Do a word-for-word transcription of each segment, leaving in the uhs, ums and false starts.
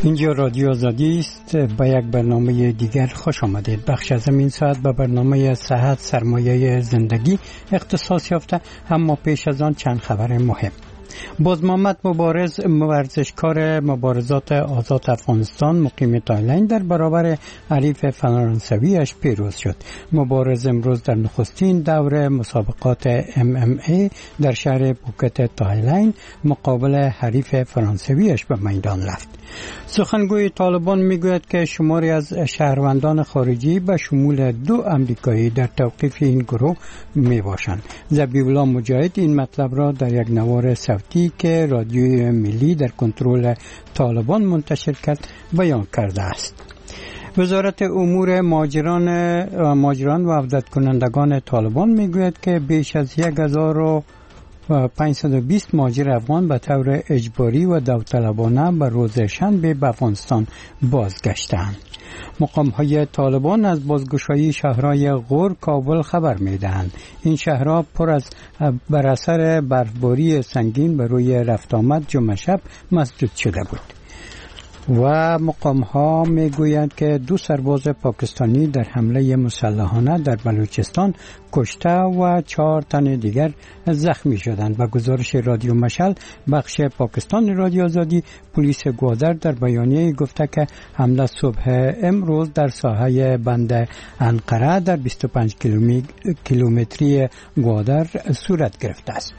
اینجا رادیو آزادی است. با یک برنامه دیگر خوش آمدید. بخش از این ساعت به برنامه صحت سرمایه زندگی اختصاص یافته، اما پیش از آن چند خبر مهم. باز محمد مبارز، ورزشکار مبارزات آزاد افغانستان مقیم تایلند، در برابر حریف فرانسویش پیروز شد. مبارز امروز در نخستین دوره مسابقات ام ام ای در شهر پوکت تایلند مقابل حریف فرانسویش به میدان رفت. سخنگوی طالبان میگوید که شماری از شهروندان خارجی به شمول دو امریکایی در توقیف این گروه می باشند. ذبیح‌الله مجاهد این مطلب را در یک نوار صوتی که رادیوی ملی در کنترل طالبان منتشر کرد بیان کرده است. وزارت امور مهاجران مهاجران و عودت کنندگان طالبان میگوید که بیش از یک هزار و پانصد و بیست مهاجر افغان به طور اجباری و داوطلبانه به روز شنبه به افغانستان بازگشتند. مقام‌های طالبان از بازگشایی شهرهای غور، کابل خبر می‌دهند. این شهرها پر از بر اثر برفباری سنگین بر روی رفت آمد جمعه شب مسدود شده بود. و مقام‌ها میگویند که دو سرباز پاکستانی در حمله مسلحانه در بلوچستان کشته و چهار تن دیگر زخمی شدند. به گزارش رادیو مشعل بخش پاکستان رادیو آزادی، پلیس گوادر در بیانیه گفته که حمله صبح امروز در ساحه بند انقره در بیست و پنج کیلومتری گوادر صورت گرفته است.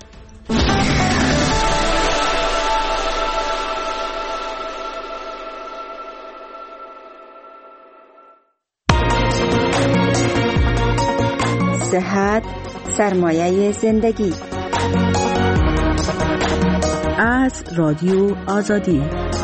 صحت سرمایه زندگی از رادیو آزادی.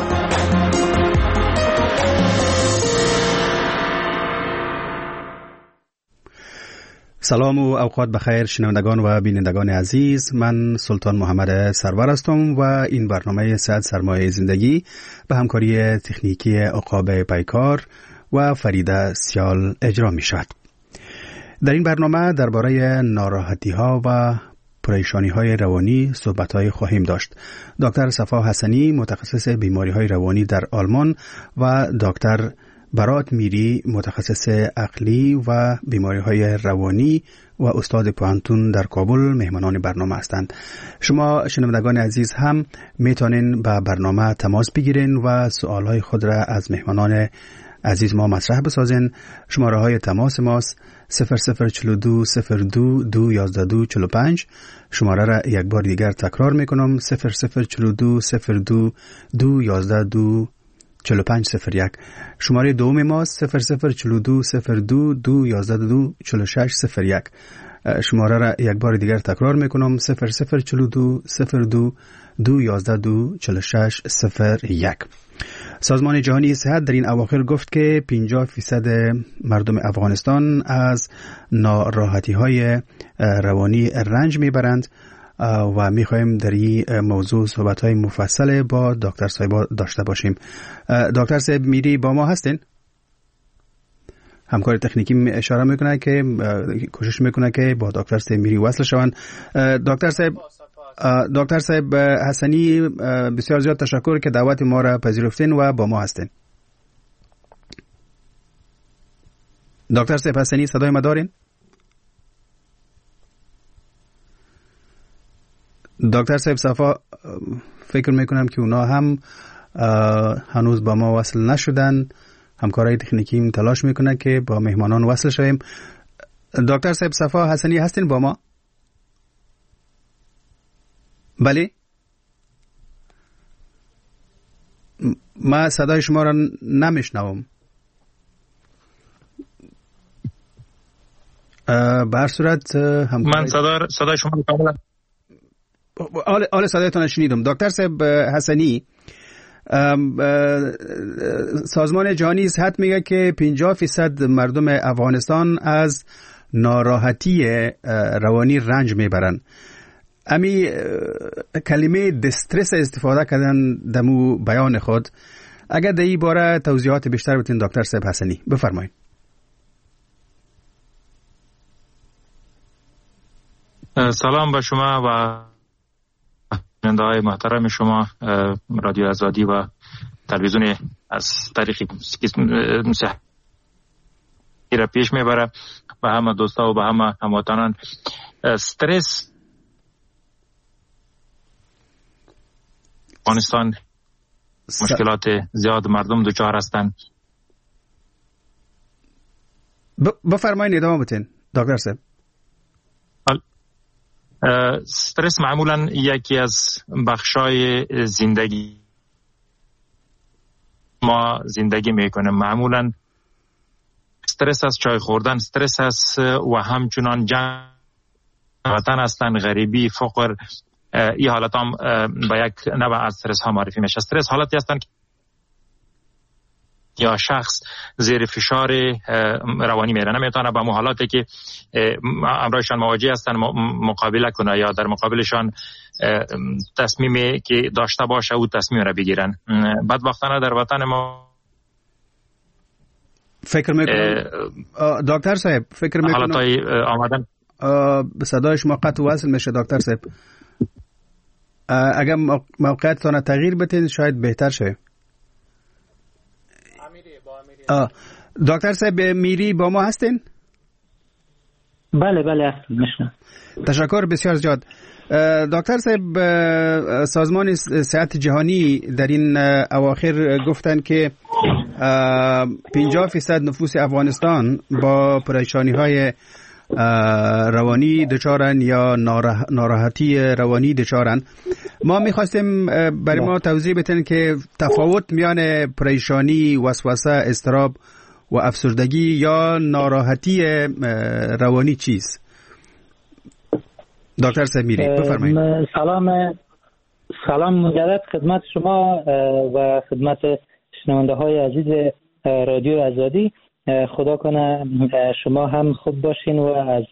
سلام و اوقات بخیر شنوندگان و بینندگان عزیز، من سلطان محمد سرور هستم و این برنامه صحت سرمایه زندگی به همکاری تکنیکی عقاب پیکار و فریده سیال اجرا می شود. در این برنامه درباره ناراحتی‌ها و پریشانی‌های روانی صحبت‌های خواهیم داشت. دکتر صفا حسنی، متخصص بیماری‌های روانی در آلمان، و دکتر برات میری، متخصص عقلی و بیماری‌های روانی و استاد پوهنتون در کابل مهمانان برنامه هستند. شما شنوندگان عزیز هم میتونین با برنامه تماس بگیرین و سوال‌های خود را از مهمانان عزیز ما مطرح بسازین. شماره های تماس ماست صفر صفر چلو دو صفر دو دو یازده دو چلو پنج. شماره را یک بار دیگر تکرار میکنم، صفر صفر چلو دو صفر دو دو یازده دو چلو پنج صفر یک. شماره دوم ماست صفر صفر چلو دو صفر دو دو یازده دو چلو شش صفر یک. شماره را یک بار دیگر تکرار میکنم، صفر صفر چلو دو صفر دو دو یازده دو چلو شش صفر یک. سازمان جهانی صحت در این اواخر گفت که پنجاه فیصد مردم افغانستان از ناراحتی‌های روانی رنج میبرند و میخواهیم در این موضوع صحبت‌های مفصل با دکتر صاحب داشته باشیم. دکتر صاحب میری با ما هستین؟ همکار تکنیکی اشاره میکنه که کوشش میکنه که با دکتر صاحب میری وصل شوند. دکتر صاحب دکتر صاحب حسنی، بسیار زیاد تشکر که دعوت ما را پذیرفتین و با ما هستین. دکتر صاحب حسنی، صدای ما دارین؟ دکتر صاحب صفا، فکر میکنم که اونا هم هنوز با ما وصل نشدن. همکارای تکنیکی تلاش میکنه که با مهمانان وصل شویم. دکتر صاحب صفا حسنی هستین با ما؟ بله، ما صدای شما را نمیشنوم. به هر صورت من صدا صدای شما را کاملا آل آل صدایتان شنیدم. دکتر صاحب حسنی، سازمان جهانی صحت میگه که پنجاه فیصد مردم افغانستان از ناراحتی روانی رنج میبرن. امی کلمه دسترس استفاده کردن دمو بیان خود. اگر در این باره توضیحات بیشتر بتین دکتر صاحب حسنی بفرمایید. سلام به شما و بیننده های محترم شما رادیو آزادی و تلویزیون از طریق صحی را پیش میبره و همه دوستا و به همه هموطنان. استرس افغانستان مشکلات زیاد مردم دچار هستند. بفرمایید ادامه بدین دکتر صاحب. استرس معمولا یکی از بخشای زندگی ما زندگی میکنه. معمولا استرس از چای خوردن، استرس از و همچنان جنگ وطن هستن، غریبی، فقر، این حالت هم به یک نوع از استرس ها معرفی میشه. استرس حالتی هستن یا شخص زیر فشار روانی میره، نمیتونه با حالاتی که امرایشان مواجه هستن مقابله کنه یا در مقابلشان تصمیمی که داشته باشه او تصمیم را بگیرن. بدبختانه در وطن ما فکر میکنم دکتر صاحب فکر میکنم حالتای آمدن به صدای شما قطع وصل میشه دکتر صاحب. اگر موقعیتتان تغییر بدین شاید بهتر شه. دکتر صاحب میری با ما هستین؟ بله بله هستم. میشنم. تشکر بسیار زیاد. دکتر صاحب سازمان صحت جهانی در این اواخر گفتن که پنجاه فیصد نفوس افغانستان با پریشانی های روانی دچارن یا ناراحتی روانی دچارن. ما میخواستیم برای ما توضیح بدین که تفاوت میان پریشانی، وسوسه، اضطراب و افسردگی یا ناراحتی روانی چیست؟ دکتر سمیری بفرمایید. سلام سلام مجدد خدمت شما و خدمت شنونده های عزیز رادیو آزادی. خدا کنه شما هم خوب باشین و از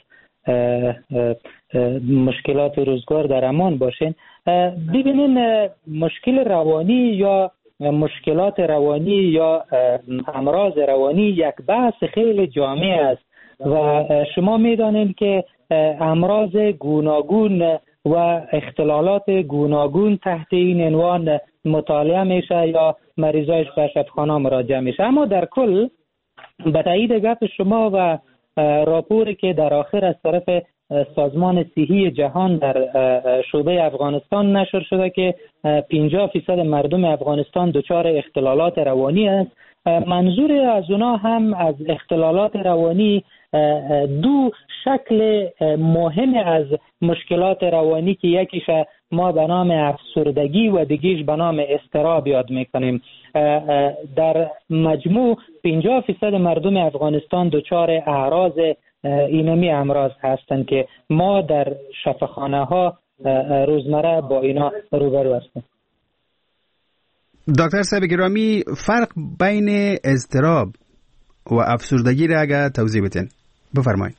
مشکلات روزگار در امان باشین. ببینین مشکل روانی یا مشکلات روانی یا امراض روانی یک بحث خیلی جامع است و شما میدانید که امراض گوناگون و اختلالات گوناگون تحت این عنوان مطالعه میشه یا مریضایش به شفاخانه مراجعه میشه. اما در کل به تایید گپ شما و راپوری که در آخر از طرف سازمان صحی جهان در شعبه افغانستان نشر شده که پنجاه فیصد مردم افغانستان دچار اختلالات روانی است، منظور از اونا هم از اختلالات روانی دو شکل مهم از مشکلات روانی که یکیش ما به نام افسردگی و دیگیش به نام اضطراب یاد میکنیم. در مجموع پنجاه فیصد مردم افغانستان دچار اعراض اینمی امراض هستند که ما در شفاخانه ها روزمره با اینا روبرو هستیم. دکتر صاحب گرامی، فرق بین اضطراب و افسردگی را اگر توضیح بدین بفرمایید.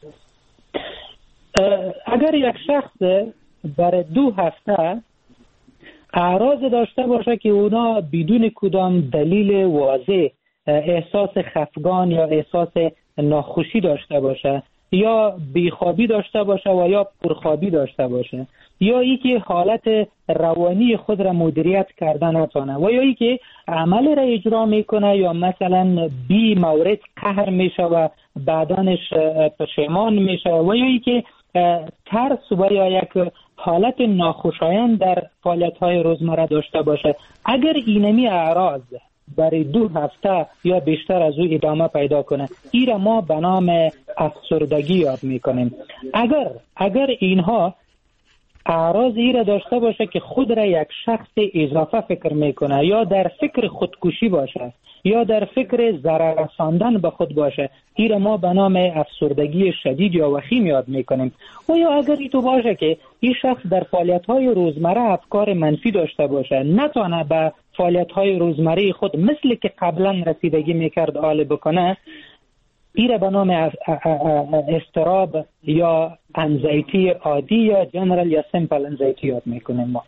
اگر یک شخص برای دو هفته اعراض داشته باشه که اونا بدون کدام دلیل واضح احساس خفگان یا احساس ناخوشی داشته باشه یا بیخوابی داشته باشه و یا پرخوابی داشته باشه یا ای که حالت روانی خود را مدیریت کردن نتونه و یا ای که عمل را اجرا میکنه یا مثلا بی مورد قهر میشه و بعدانش پشیمان میشه و یا ای که ترس و یا یک حالت ناخوشایند در فعالیت‌های روزمره داشته باشه. اگر اینمی اعراض برای دو هفته یا بیشتر از او ادامه پیدا کنه، این را ما به نام افسردگی یاد میکنیم. اگر اگر اینها اعراض ای را داشته باشه که خود را یک شخص اضافه فکر میکنه یا در فکر خودکشی باشه یا در فکر ضرر رساندن به خود باشه، این را ما به نام افسردگی شدید یا وخیم یاد میکنیم. و یا اگر ای تو باشه که این شخص در فعالیت‌های روزمره افکار منفی داشته باشه، نتونه به فعالیت‌های روزمره خود مثل که قبلا رسیدگی میکرد آله بکنه، این را به نام اضطراب یا انزایتی عادی یا جنرال یا سیمپل انزایتی یاد میکنیم ما.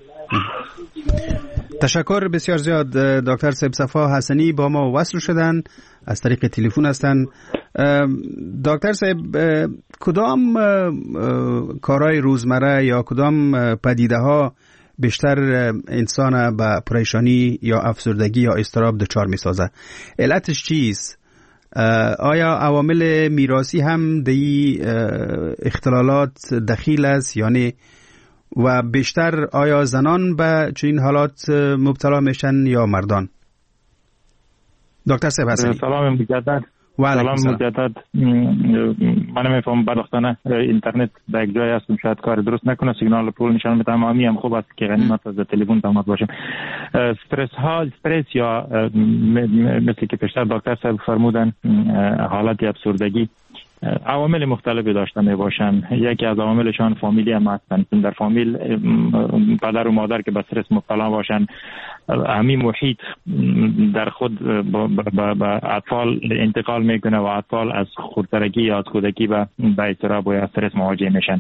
تشکر بسیار زیاد. دکتر صاحب صفا حسنی با ما وصل شدن، از طریق تلفن هستند. دکتر صاحب کدام کارهای روزمره یا کدام پدیده ها بیشتر انسان به پریشانی یا افسردگی یا اضطراب دچار می‌سازه. علتش چیست؟ آیا عوامل میراثی هم در اختلالات دخیل است یعنی و بیشتر آیا زنان به چنین حالات مبتلا میشن یا مردان؟ دکتر صاحب حسنی سلام مجدد. سلام مجدد. من نمیفهم بدبختانه اینترنت در یک جای هستم شاید کار درست نکنه، سیگنال پول نشان میده، اما هم خوب است که غنیمت از تلفن تماس باشم. استرس ها استرس یا مثل که پیشتر دکتر صاحب فرمودن حالت افسردگی عوامل مختلفی داشته می باشند. یکی از عواملشان فامیلی هم هستند. در فامیل پدر و مادر که به استرس مبتلا باشند، همین محیط در خود به اطفال انتقال میکنه و اطفال از خردسالگی یا از کودکی به اضطراب و استرس مواجه میشن.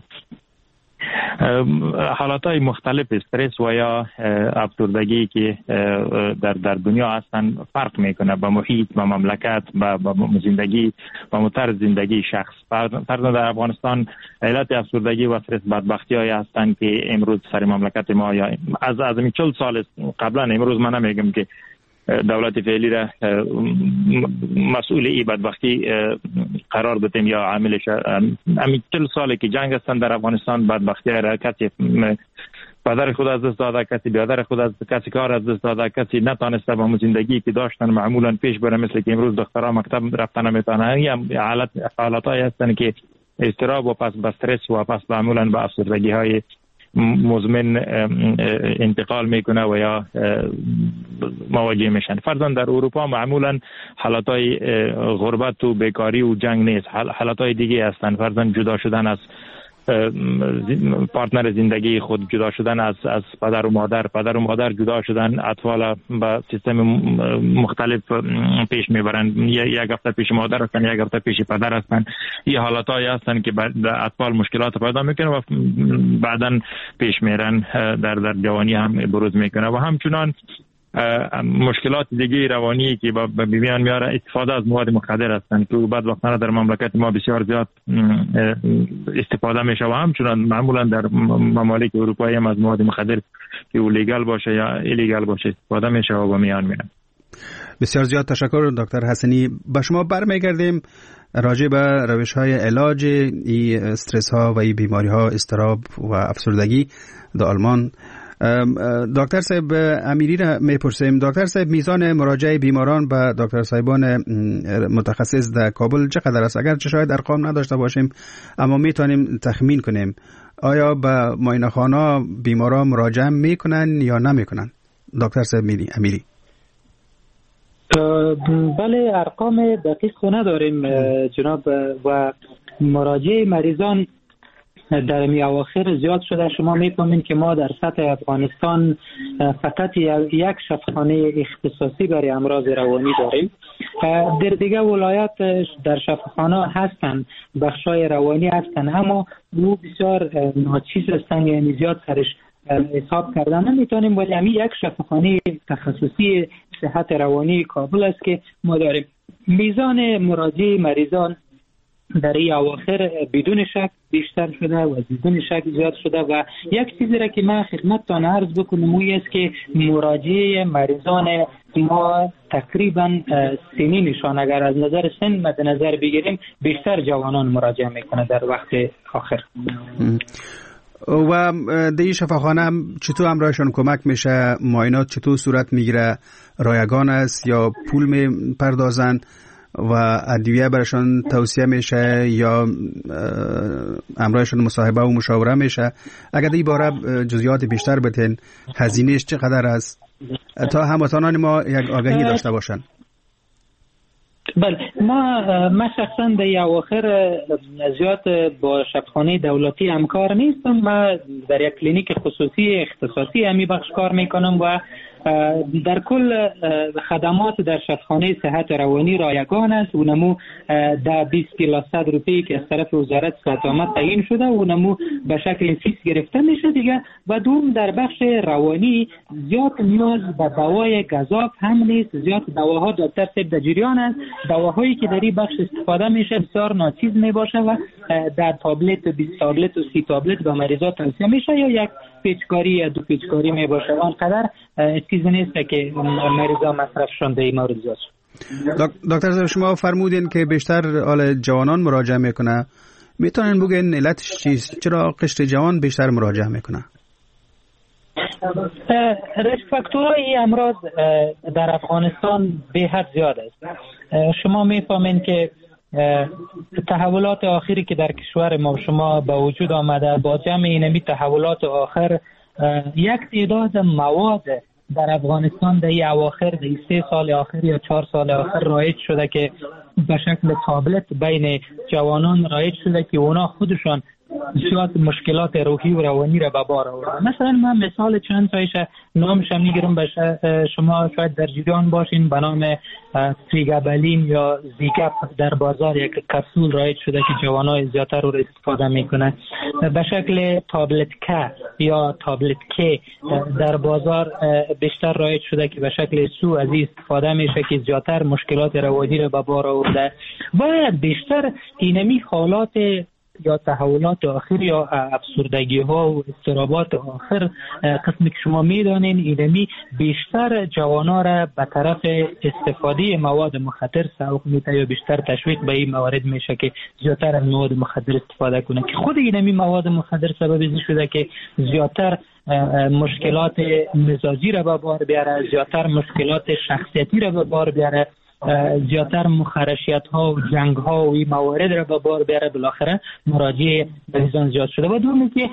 حالاتهای مختلف استرس و یا افسردگی که در در دنیا هستن فرق میکنه به محیط، به مملکت، به زندگی، به طرز زندگی شخص. فرضاً در افغانستان علت افسردگی و استرس بدبختی‌هایی هستند که امروز سر مملکت ما یا از از چهل سال قبلا، امروز من نمیگم که دولت فعلی را مسئول ای بدبختی قرار دادیم یا عاملش. همین چهل ساله که جنگ هستند در افغانستان، بدبختی را کسی پدر خود از دست داده، کسی برادر خود از کسی کار از دست داده، کسی نتانسته با همون زندگی که داشتن معمولا پیش بره، مثل که امروز دخترها مکتب رفتن نمیتونن. این حالت حالاتایی هستند که اضطراب و پس به استرس و پس معمولا به افسردگی های مزمن انتقال میکنه و یا مواجه میشن. فرضاً در اروپا معمولا حالاتهای غربت و بیکاری و جنگ نیست، حالاتهای دیگه هستن. فرضاً جدا شدن از پارتنر زندگی خود، جدا شدن از از پدر و مادر، پدر و مادر جدا شدن، اطفال با سیستم مختلف پیش میبرن. یک هفته پیش مادر هستن، یک هفته پیش پدر هستن. این حالاتایی هستن که اطفال مشکلات پیدا میکنه و بعداً پیش میرن، در در جوانی هم بروز میکنه. و همچنان مشکلات دیگه روانی که به بیان میاره استفاده از مواد مخدر هستند که بعد وقتا در مملکت ما بسیار زیاد استفاده میشه و همچنان معمولا در ممالک اروپایی هم از مواد مخدر که لیگال باشه یا ایلیگال باشه استفاده میشه و به میان میره. بسیار زیاد تشکر دکتر حسنی. به شما برمیگردیم راجع به روش های علاج این استرس ها و این بیماری ها، اضطراب و افسردگی در آلمان. دکتر صاحب امیری را میپرسیم. دکتر صاحب، میزان مراجعه بیماران به دکتر صاحبان متخصص در کابل چقدر است؟ اگرچه شاید ارقام نداشته باشیم اما میتونیم تخمین کنیم. آیا به معاینه‌خانه بیماران مراجعه میکنن یا نمیکنن؟ دکتر صاحب امیری. بله، ارقام دقیق نداریم جناب و مراجعه مریضان در می اواخر زیاد شده. شما می‌فهمید که ما در سطح افغانستان فقط یک شفاخانه اختصاصی برای امراض روانی داریم. در دیگه ولایت در شفاخانه هستن بخشای روانی هستن، اما او بسیار ناچیز هستن، یعنی زیاد سرش حساب کردن نمیتونیم. ولی همین یک شفاخانه تخصصی صحت روانی کابل است که ما داریم. میزان مراجعه مریضان در این اواخر بدون شک بیشتر شده و بدون شک زیاد شده و یک چیزی را که من خدمتتان عرض بکنم اون است که مراجعه مریضان ما تقریبا سنینشان اگر از نظر سن مد نظر بگیریم بیشتر جوانان مراجعه میکنه در وقت آخر. و در این شفاخانه چطور همراهشان کمک میشه؟ معاینات چطور صورت میگیره؟ رایگان است یا پول میپردازن و ادویه برشان توصیه میشه یا همراهشان مصاحبه و مشاوره میشه؟ اگر این باره جزئیات بیشتر بتین، هزینهش چقدر است تا هموطنان ما یک آگاهی داشته باشن؟ بله، ما ما شخصا در اواخر زیاد با شفاخانه دولتی همکار نیستم. ما در یک کلینیک خصوصی اختصاصی همی بخش کار میکنم و در کل خدمات در شفاخانه صحت روانی رایگان است. اونمو در بیست پلاس صد روپیه که از طرف وزارت صحت آمد تعیین شده، اونمو به شکل فیس گرفته میشه دیگه. و دوم در بخش روانی زیاد نیاز به دوای گزاف هم نیست. زیاد دواها دکتر صاحب در جریان است. دواهایی که در این بخش استفاده میشه بسیار ناچیز میباشه و در تابلت بیست تابلت و سی تابلت به مریضا توصیه میشه یا یک پیچکاری یا دو پیچکاری می باشه آنقدر چیزی نیست که مریضا مصرفشون به این مورد زیاد شد. دکتر صاحب شما فرمودین که بیشتر حال جوانان مراجعه میکنه، میتونین بگین علتش چیست؟ چرا قشر جوان بیشتر مراجعه میکنه؟ ریسک فاکتورهای امراض در افغانستان به حد زیاد است. شما میفهمین که تحولات آخری که در کشور ما شما به وجود آمده، با جمع اینمی تحولات آخر یک تعداد مواد در افغانستان در این اواخر در سه سال آخر یا چهار سال آخر رایج شده که به شکل تابلت بین جوانان رایج شده که اونا خودشان زیاد مشکلات روحی و روانی را به بار آورده. مثلا من مثال چند تایش نامش هم میگیرم، به شما شاید در جریان باشین، به نام فریگابالین یا زیگاپ در بازار یک کپسول رایج شده که جوانای زیادتر رو استفاده میکنه. به شکل تابلت که یا تابلت که در بازار بیشتر رایج شده که به شکل سو از این استفاده میشه که زیادتر مشکلات روانی را به بار آورده. و بیشتر اینمی حالات یا تحولات آخر یا افسردگی ها و اضطرابات آخر قسمی که شما میدانین اینمی بیشتر جوانا را به طرف استفاده مواد مخدر سوق میده یا بیشتر تشویق به این موارد میشه که زیادتر از مواد مخدر استفاده کنه، که خود اینمی مواد مخدر سبب این شده که زیادتر مشکلات مزاجی را به بار بیاره، زیادتر مشکلات شخصیتی را به بار بیاره، زیادتر مخرشیت ها و جنگ ها و این موارد را به بار بیاره. بالاخره مراجعه مریضان زیاد شده و دومی که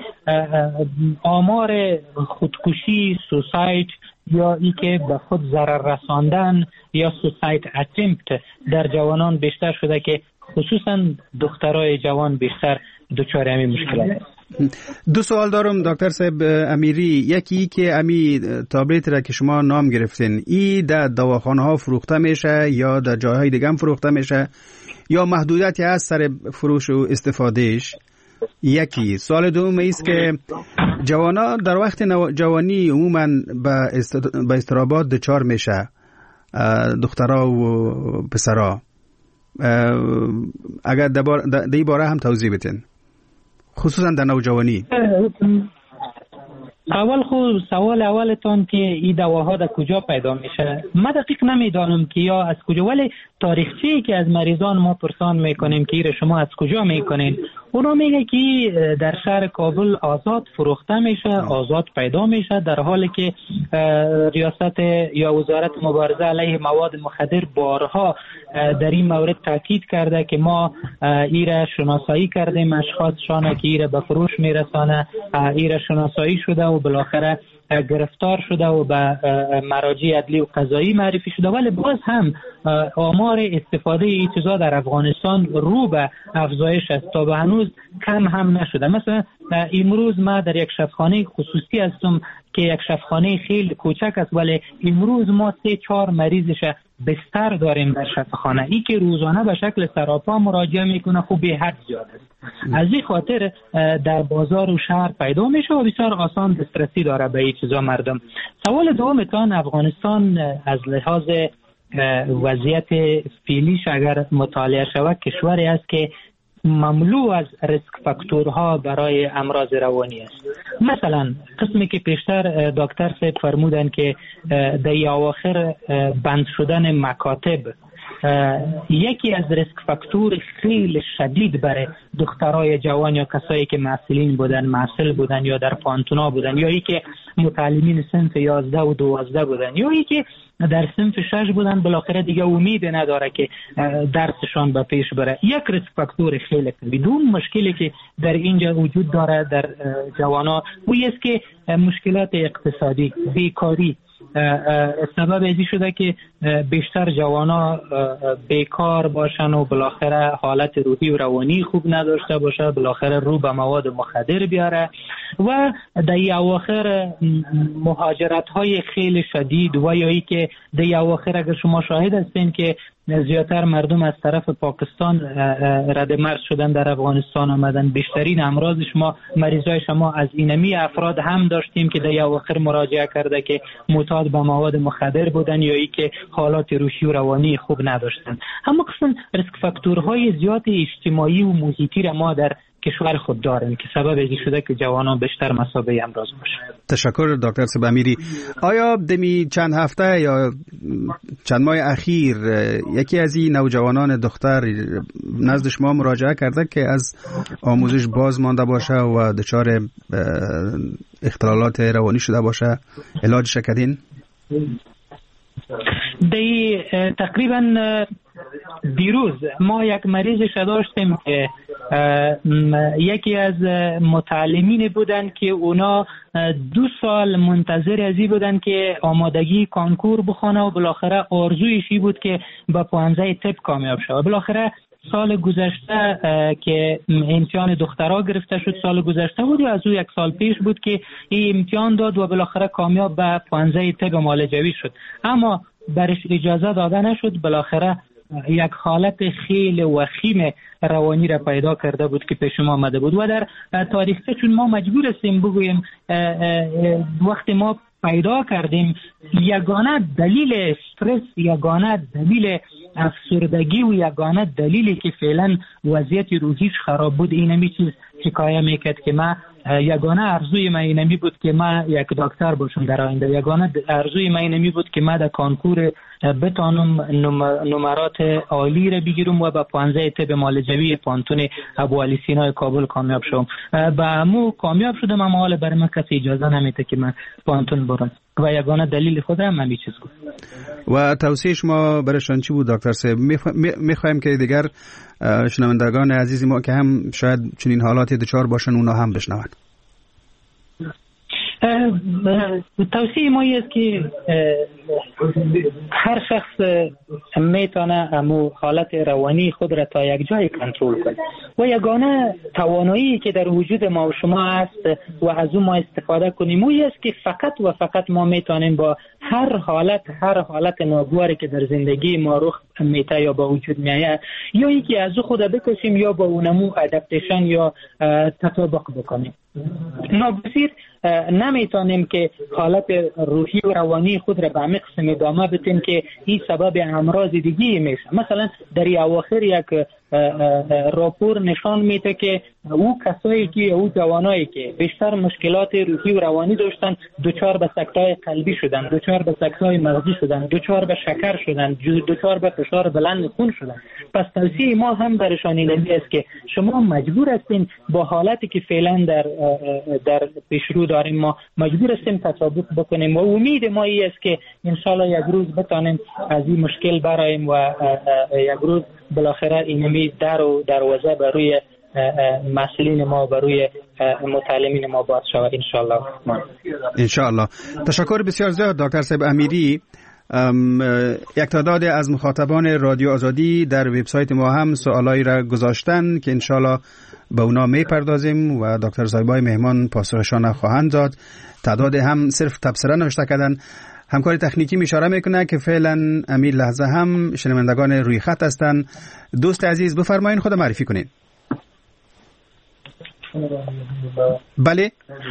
آمار خودکشی، سوساید یا ای که به خود ضرر رساندن یا سوساید اتمپت در جوانان بیشتر شده که خصوصا دخترای جوان بیشتر دچار همین مشکلات است. دو سوال دارم دکتر صاحب امیری. یکی که امی تابلت را که شما نام گرفتین ای در دواخانه ها فروخته میشه یا در جاهای دیگه هم فروخته میشه یا محدودیتی هست سر فروش و استفادهش؟ یکی سوال دوم است که جوانا در وقت جوانی عموما به اضطرابات دچار میشه، دخترها و پسرها. اگر در این باره هم توضیح بدین، خصوصا در نوجوانی. اول خود سوال اولتون که این دواها در کجا پیدا میشه، من دقیق نمیدانم که یا از کجا، ولی تاریخچه‌ای که از مریضان ما پرسان میکنیم که شما از کجا میکنین، اونا میگه که در شهر کابل آزاد فروخته میشه، آزاد پیدا میشه، در حالی که ریاست یا وزارت مبارزه علیه مواد مخدر بارها در این مورد تاکید کرده که ما ایره شناسایی کردیم، اشخاصشان که ایره به فروش میرسانه ایره شناسایی شده و بالاخره گرفتار شده و به مراجع عدلی و قضایی معرفی شده، ولی باز هم آمار استفاده این چیزا در افغانستان رو به افزایش است، تا به هنوز کم هم نشده. مثلا امروز ما در یک شفاخانه خصوصی هستم که یک شفاخانه خیلی کوچک است، ولی امروز ما سه چهار مریضش بستر داریم در شفاخانه. ای که روزانه به شکل سراپا مراجعه میکنه خب به حد زیاد است. از این خاطر در بازار و شهر پیدا میشه و بسیار آسان دسترسی داره به این چیزا مردم. سوال دومتان، افغانستان از لحاظ وضعیت فعلیش اگر مطالعه شود کشوری است که مملو از ریسک فاکتورها برای امراض روانی است. مثلا قسمی که پیشتر دکتر صاحب فرمودن که در اواخر بند شدن مکاتب یکی از ریسک فاکتور خیلی شدید برای دخترای جوان یا کسایی که محصلین بودن، محصل بودن یا در پانتونا بودن یا ای که متعلمین صنف یازده و دوازده بودن یا ای که در صنف شش بودن، بالاخره دیگه امید نداره که درسشان به پیش بره. یک ریسک فاکتور خیلی بدون مشکلی که در اینجا وجود داره در جوانا و است که مشکلات اقتصادی، بیکاری سبب ازی شده که بیشتر جوانا بیکار باشن و بالاخره حالت روحی و روانی خوب نداشته باشه، بالاخره رو به مواد مخدر بیاره و در اواخر مهاجرت های خیلی شدید و یا ای که در اواخر اگر شما شاهد هستین که زیادتر مردم از طرف پاکستان رد مرز شدن در افغانستان آمدن. بیشترین امراض شما مریضای شما از اینمی افراد هم داشتیم که در اواخر مراجعه کرده که معتاد به مواد مخدر بودن یا ای که حالات روحی و روانی خوب نداشتن. اما قسم ریسک فاکتورهای زیاد اجتماعی و محیطی را ما در کشور خود داریم که سبب این شده که جوانان بیشتر مسابقه امراض باشه. تشکر دکتر صبح امیری. آیا دمی چند هفته یا چند ماه اخیر یکی از این نوجوانان دختر نزد شما مراجعه کرده که از آموزش باز مانده باشه و دچار اختلالات روانی شده باشه، علاجش کردین؟ دی تقریبا دیروز ما یک مریضش داشتیم که یکی از متعلمین بودن که اونا دو سال منتظر ازی بودن که آمادگی کانکور بخونه و بالاخره آرزویشی بود که با پانزده طب کامیاب شود. بالاخره سال گذشته که امتحان دخترها گرفته شد، سال گذشته بود و از او یک سال پیش بود که این امتحان داد و بالاخره کامیاب به پانزده طب مالجوی شد، اما برش اجازه داده نشد. بالاخره یک حالت خیلی وخیم روانی را پیدا کرده بود که پیش ما آمده بود و در تاریخچه چون ما مجبور هستیم بگوییم وقتی ما پیدا کردیم یگانه دلیل استرس، یگانه دلیل افسردگی و یگانه دلیلی که فعلا وضعیت روحیش خراب بود اینمی چیز حکایه میکرد که ما یگانه ارزوی من اینمی بود که ما یک دکتر باشم در آینده، یگانه ارزوی من اینمی بود که ما در کانکور بتانم نمرات عالی را بگیرم و با پانزده طب مالجوی پانتون ابوعلی سینا کابل کامیاب شدم. با مو کامیاب شدم اما حالا برای من کسی اجازه نمیده که من پانتون برم و یگانه دلیل خود هم من چیز گفت. و توصیه شما برایشان چی بود دکتر صاحب؟ میخوایم که دیگر شنوندگان عزیز ما که هم شاید چنین حالاتی دچار باشن اونا هم بشنون. توصیه ما است که هر شخص میتونه امو حالت روانی خود را تا یک جای کنترل کنه و یگانه توانایی که در وجود ما و شما است و از اون ما استفاده کنیم او است که فقط و فقط ما میتونیم با هر حالت هر حالت ناگواری که در زندگی ما رخ میته یا با وجود میاد یا اینکه از خود بکشیم یا با اونمو ادپتیشن یا تطابق بکنیم. ناگزیر نمیتونیم که حالت روحی و روانی خود را به همه قسم ادامه بدیم که این سبب امراض دیگه میشه. مثلا در اواخر یک راپور نشان میده که او کسایی که او جوانایی که بیشتر مشکلات روحی و روانی داشتن دچار به سکته‌های قلبی شدن، دچار به سکته‌های مغزی شدن، دچار به شکر شدن، دچار به فشار بلند خون شدن. پس توصیه ما هم برشان این است که شما مجبور هستین با حالتی که فعلا در در پیشرو داریم ما مجبور هستیم تطابق بکنیم و امید ما این است که ان شاءالله یک روز بتانیم از این مشکل برایم و یک روز بالاخره اینمی در و دروازه برای مسئولین ما برای متعلمین ما باز شود ان شاءالله. ان شاءالله. تشکر بسیار زیاد دکتر صاحب امیری. یک تعداد از مخاطبان رادیو آزادی در وبسایت ما هم سوالایی را گذاشتن که انشالله به اونا میپردازیم و دکتر صاحبای مهمان پاسخشان خواهند داد. تعداد هم صرف تبصره نوشته کردن. همکار تکنیکی اشاره میکنه که فعلا امیر لحظه هم شنوندگان روی خط هستند. دوست عزیز بفرمایید خود معرفی کنید. بله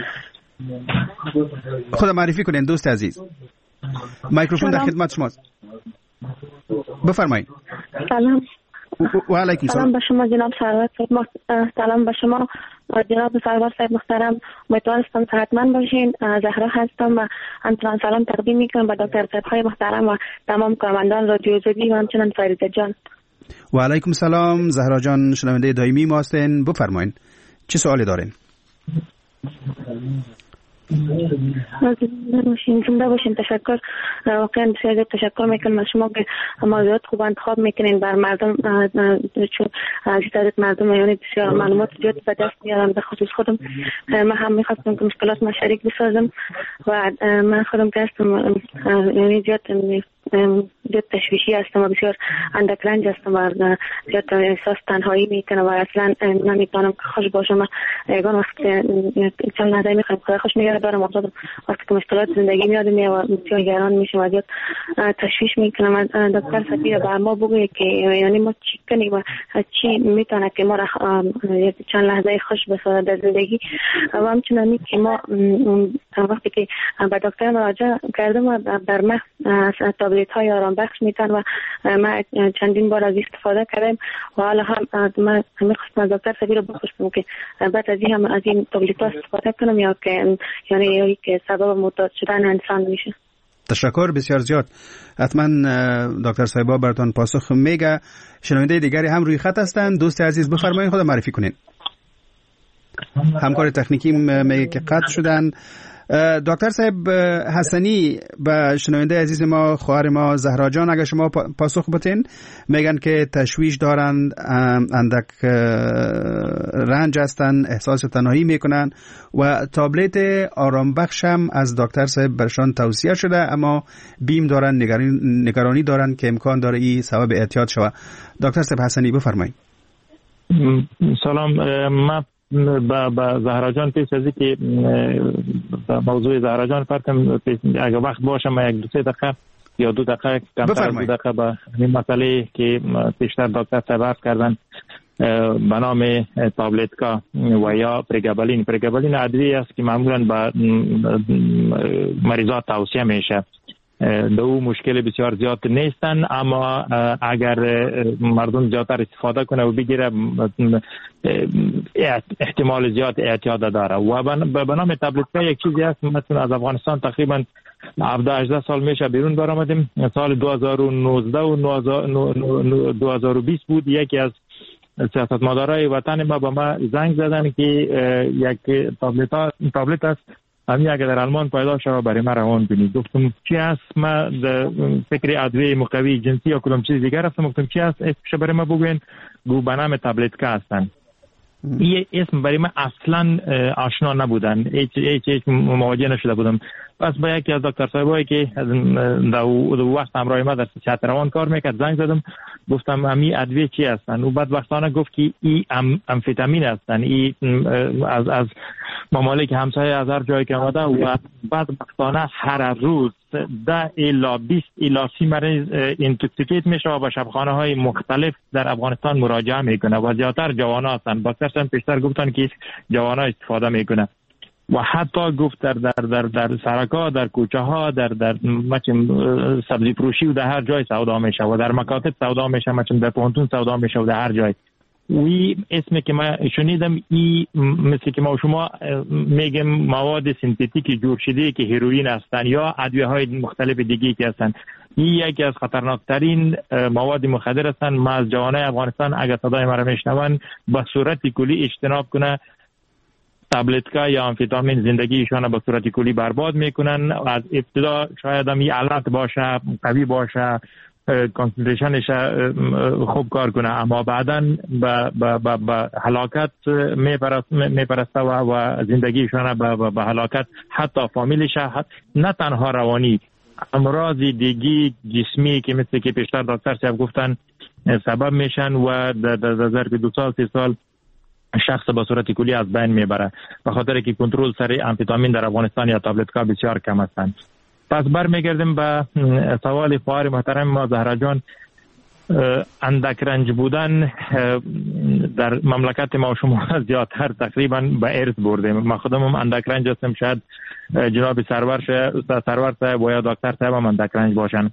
خود معرفی کنید دوست عزیز. میکروفون در خدمت شماست. بفرمایید. سلام. و علیکم سلام به شما جناب سرور صاحب. سلام به شما جناب سرور صاحب محترم. امیدوارم صحتمند باشین. زهرا هستم و همچنان سلام تقدیم میکنم به دکتر صاحب های محترم و تمام کارمندان رادیو آزادی و همچنان فریده جان. و علیکم سلام. زهرا جان شنونده دائمی ما هستین. بفرمایید چه سوالی دارین؟ باشین زنده باشین. تشکر واقعا بسیار تشکر میکنم از شما که موضوعات خوب انتخاب میکنین بر مردم، چون از طریق مردم یعنی بسیار معلومات زیاد به دست میارم. به خصوص خودم من هم میخواستم که مشکلات ما شریک بسازم و من خودم که هستم یعنی زیاد زیاد تشویشی هستم و بسیار اندک رنج هستم و زیاد احساس تنهایی میکنم و اصلا نمیتونم که خوش باشم. یگان وقت که چند نظر میخوایم خدا خوش میگره دارم افتادم وقتی که مشکلات زندگی میاد میاد و بسیار گران میشم و زیاد تشویش میکنم. دکتر سفیر بر ما بگوید که یعنی ما چی کنیم و چی میتونه که ما را چند لحظه خوش بسازه در زندگی و همچنانی که ما وقتی که به دکتر مراجعه کردم و در مغز تابلت های آرام آرام بخش میتن و ما چندین بار از استفاده کردیم و حالا هم من میخواستم دکتر صاحب رو بپرسم که بعد از این هم از این تابلت استفاده کنم یا که یعنی که سبب معتاد شدن انسان میشه. تشکر بسیار زیاد. حتما دکتر صاحبا براتون پاسخ میگه. شنونده دیگری هم روی خط هستند. دوست عزیز بفرمایید خود معرفی کنین. همکار تکنیکی میگه که قطع شدن. دکتر صاحب حسنی به شنونده عزیز ما خواهر ما زهرا جان اگر شما پاسخ بتین، میگن که تشویش دارند، اندک رنج هستند، احساس تنهایی میکنن و تابلت آرام بخش هم از دکتر صاحب برشان توصیه شده، اما بیم دارن، نگرانی دارن که امکان داره این سبب اعتیاد شود. دکتر صاحب حسنی بفرمایید. سلام. من با با زهرا جان پیش از که موضوع زهرا جان فرقم اگه وقت باشه ما یک دو سه دقیقه یا دو دقیقه کمتر از دو دقیقه با این مسئله که پیشتر دکتر صاحب کردن به نام تابلتکا و یا پرگابالین. پرگابالین ادویه است که معمولا با مریضات توصیه میشه. دو مشکل بسیار زیاد نیستن، اما اگر مردم زیادتر استفاده کنه و بگیره احتمال زیاد اعتیاد داره. و به نام تابلتکا یک چیزی هست مثلا از افغانستان تقریبا هفده هجده سال میشه بیرون برآمدیم. سال دو هزار و نوزده و دو هزار و بیست بود. یکی از سیاستمدارای وطن ما به ما زنگ زدن که یک تابلت تابلت است همین اگر در آلمان پیدا شده برای ما روان کنید. گفتم چی است؟ ما فکر ادویه مقوی جنسی یا کدام چیز دیگر هستم. گفتم چی است؟ اسمش برای ما بگوین. گو به نام تابلتکا هستن. این اسم برای من اصلا آشنا نبودن، هیچ هیچ هیچ مواجه نشده بودم. پس با یکی از دکتر صاحبایی که در وقت همراه ما در صحت روان کار میکرد زنگ زدم، گفتم امی ادویه چی هستن؟ و بعد وقتانه گفت که ای ام امفتامین هستن. ای از از ممالک همسایه از هر جایی که آمده و بعد وقتانه هر روز ده الی بیست الی سی مریض اینتوکسیکیت میشه و به شبخانه های مختلف در افغانستان مراجعه میکنه و زیادتر جوان ها هستن. دکتر پیشتر گفتن که جوان ها استفاده میکنه و حتی گفت در در در در سرکا، در کوچه ها، در در مثلا سبزی فروشی و در هر جای سودا میشه و در مکاتب سودا میشه، مثلا در پونتون سودا میشه و در هر جای. وی اسمی که من شنیدم ای مثل که ما شما میگم مواد سنتتیک جور شده که هیروئین هستن یا ادویه های مختلف دیگه که هستن. این یکی از خطرناکترین مواد مخدر هستن. ما از جوانای افغانستان اگر صدای ما را میشنون به صورت کلی اجتناب کنه. تابلتکا یا آمفتامین زندگی ایشان به صورت کلی برباد میکنن. از ابتدا شاید هم یه علت باشه، قوی باشه، کانسنتریشنش خوب کار کنه، اما بعداً به به به هلاکت میپرسته و و زندگیشان به به هلاکت، حتی فامیلش، نه تنها روانی، امراض دیگی جسمی که مثل که پیشتر دکتر صاحب گفتن سبب میشن و در ظرف دو سال سه سال شخص به صورت کلی از بین میبره به خاطر که کنترل سر آمفتامین در افغانستان یا تابلتکا بسیار کم هستند. پس برمیگردیم به سوال خواهر محترم ما زهرا جان. اندک رنج بودن در مملکت ما شما زیادتر تقریبا به ارث برده. ما خودم اندک رنج هستم، شاید جناب سرور سرور صاحب و یا دکتر صاحب هم اندک رنج باشن.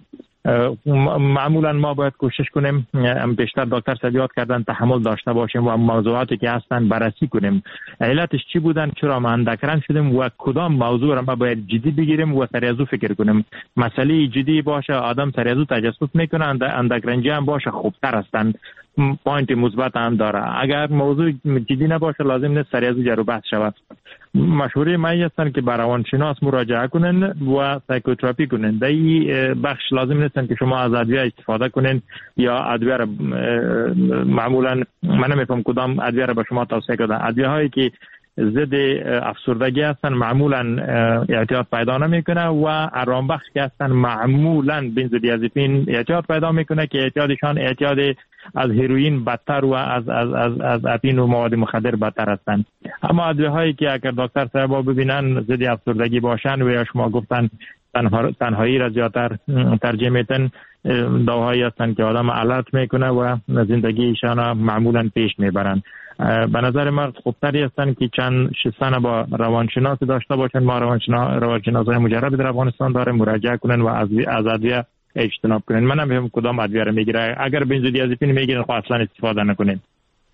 معمولا ما باید کوشش کنیم، بیشتر دکتر صاحب یاد کردن تحمل داشته باشیم و موضوعاتی که هستن بررسی کنیم. علتش چی بودن، چرا ما اندک رنج شدیم و کدام موضوع را ما باید جدی بگیریم و سر از او فکر کنیم. مسئله جدی باشه آدم سر از او تجسس میکنه، اندک رنجی هم باشه خوبتر هستن، پوینت مثبت هم داره. اگر موضوع جدی نباشه لازم نیست سر از او جر و بحث شود. مشوره من هستن که به روانشناس مراجعه کنن و سایکوتراپی کنن. در این بخش لازم نیستن که شما از ادویه استفاده کنن یا ادویه را معمولا من نمیفهم کدام ادویه را به شما توصیه کردن. ادویه هایی که ضد افسردگی هستن معمولا اعتیاد پیدا نمیکنه و آرام بخش که هستن معمولا بنزودیازپین اعتیاد پیدا میکنه که اعتیادشان اعتیاد از هیروئین بدتر و از از از از اپین و مواد مخدر بدتر هستند. اما ادویه هایی که اگر دکتر صاحب ببینن ضد افسردگی باشن و یا شما گفتن تنها تنهایی را زیادتر ترجیح میتن، دواهایی هستند که آدم الرت میکنه و زندگی ایشان معمولا پیش میبرن. به نظر من خوبتری هستن که چند شستن با روانشناس داشته باشن. ما روانشناس روانشناسای مجرب در افغانستان داره، مراجعه کنن و از از ادویه اجتناب کنین. من هم کدام ادویه رو میگیره، اگر بنزودیازپین میگیرین خب اصلا استفاده نکنین.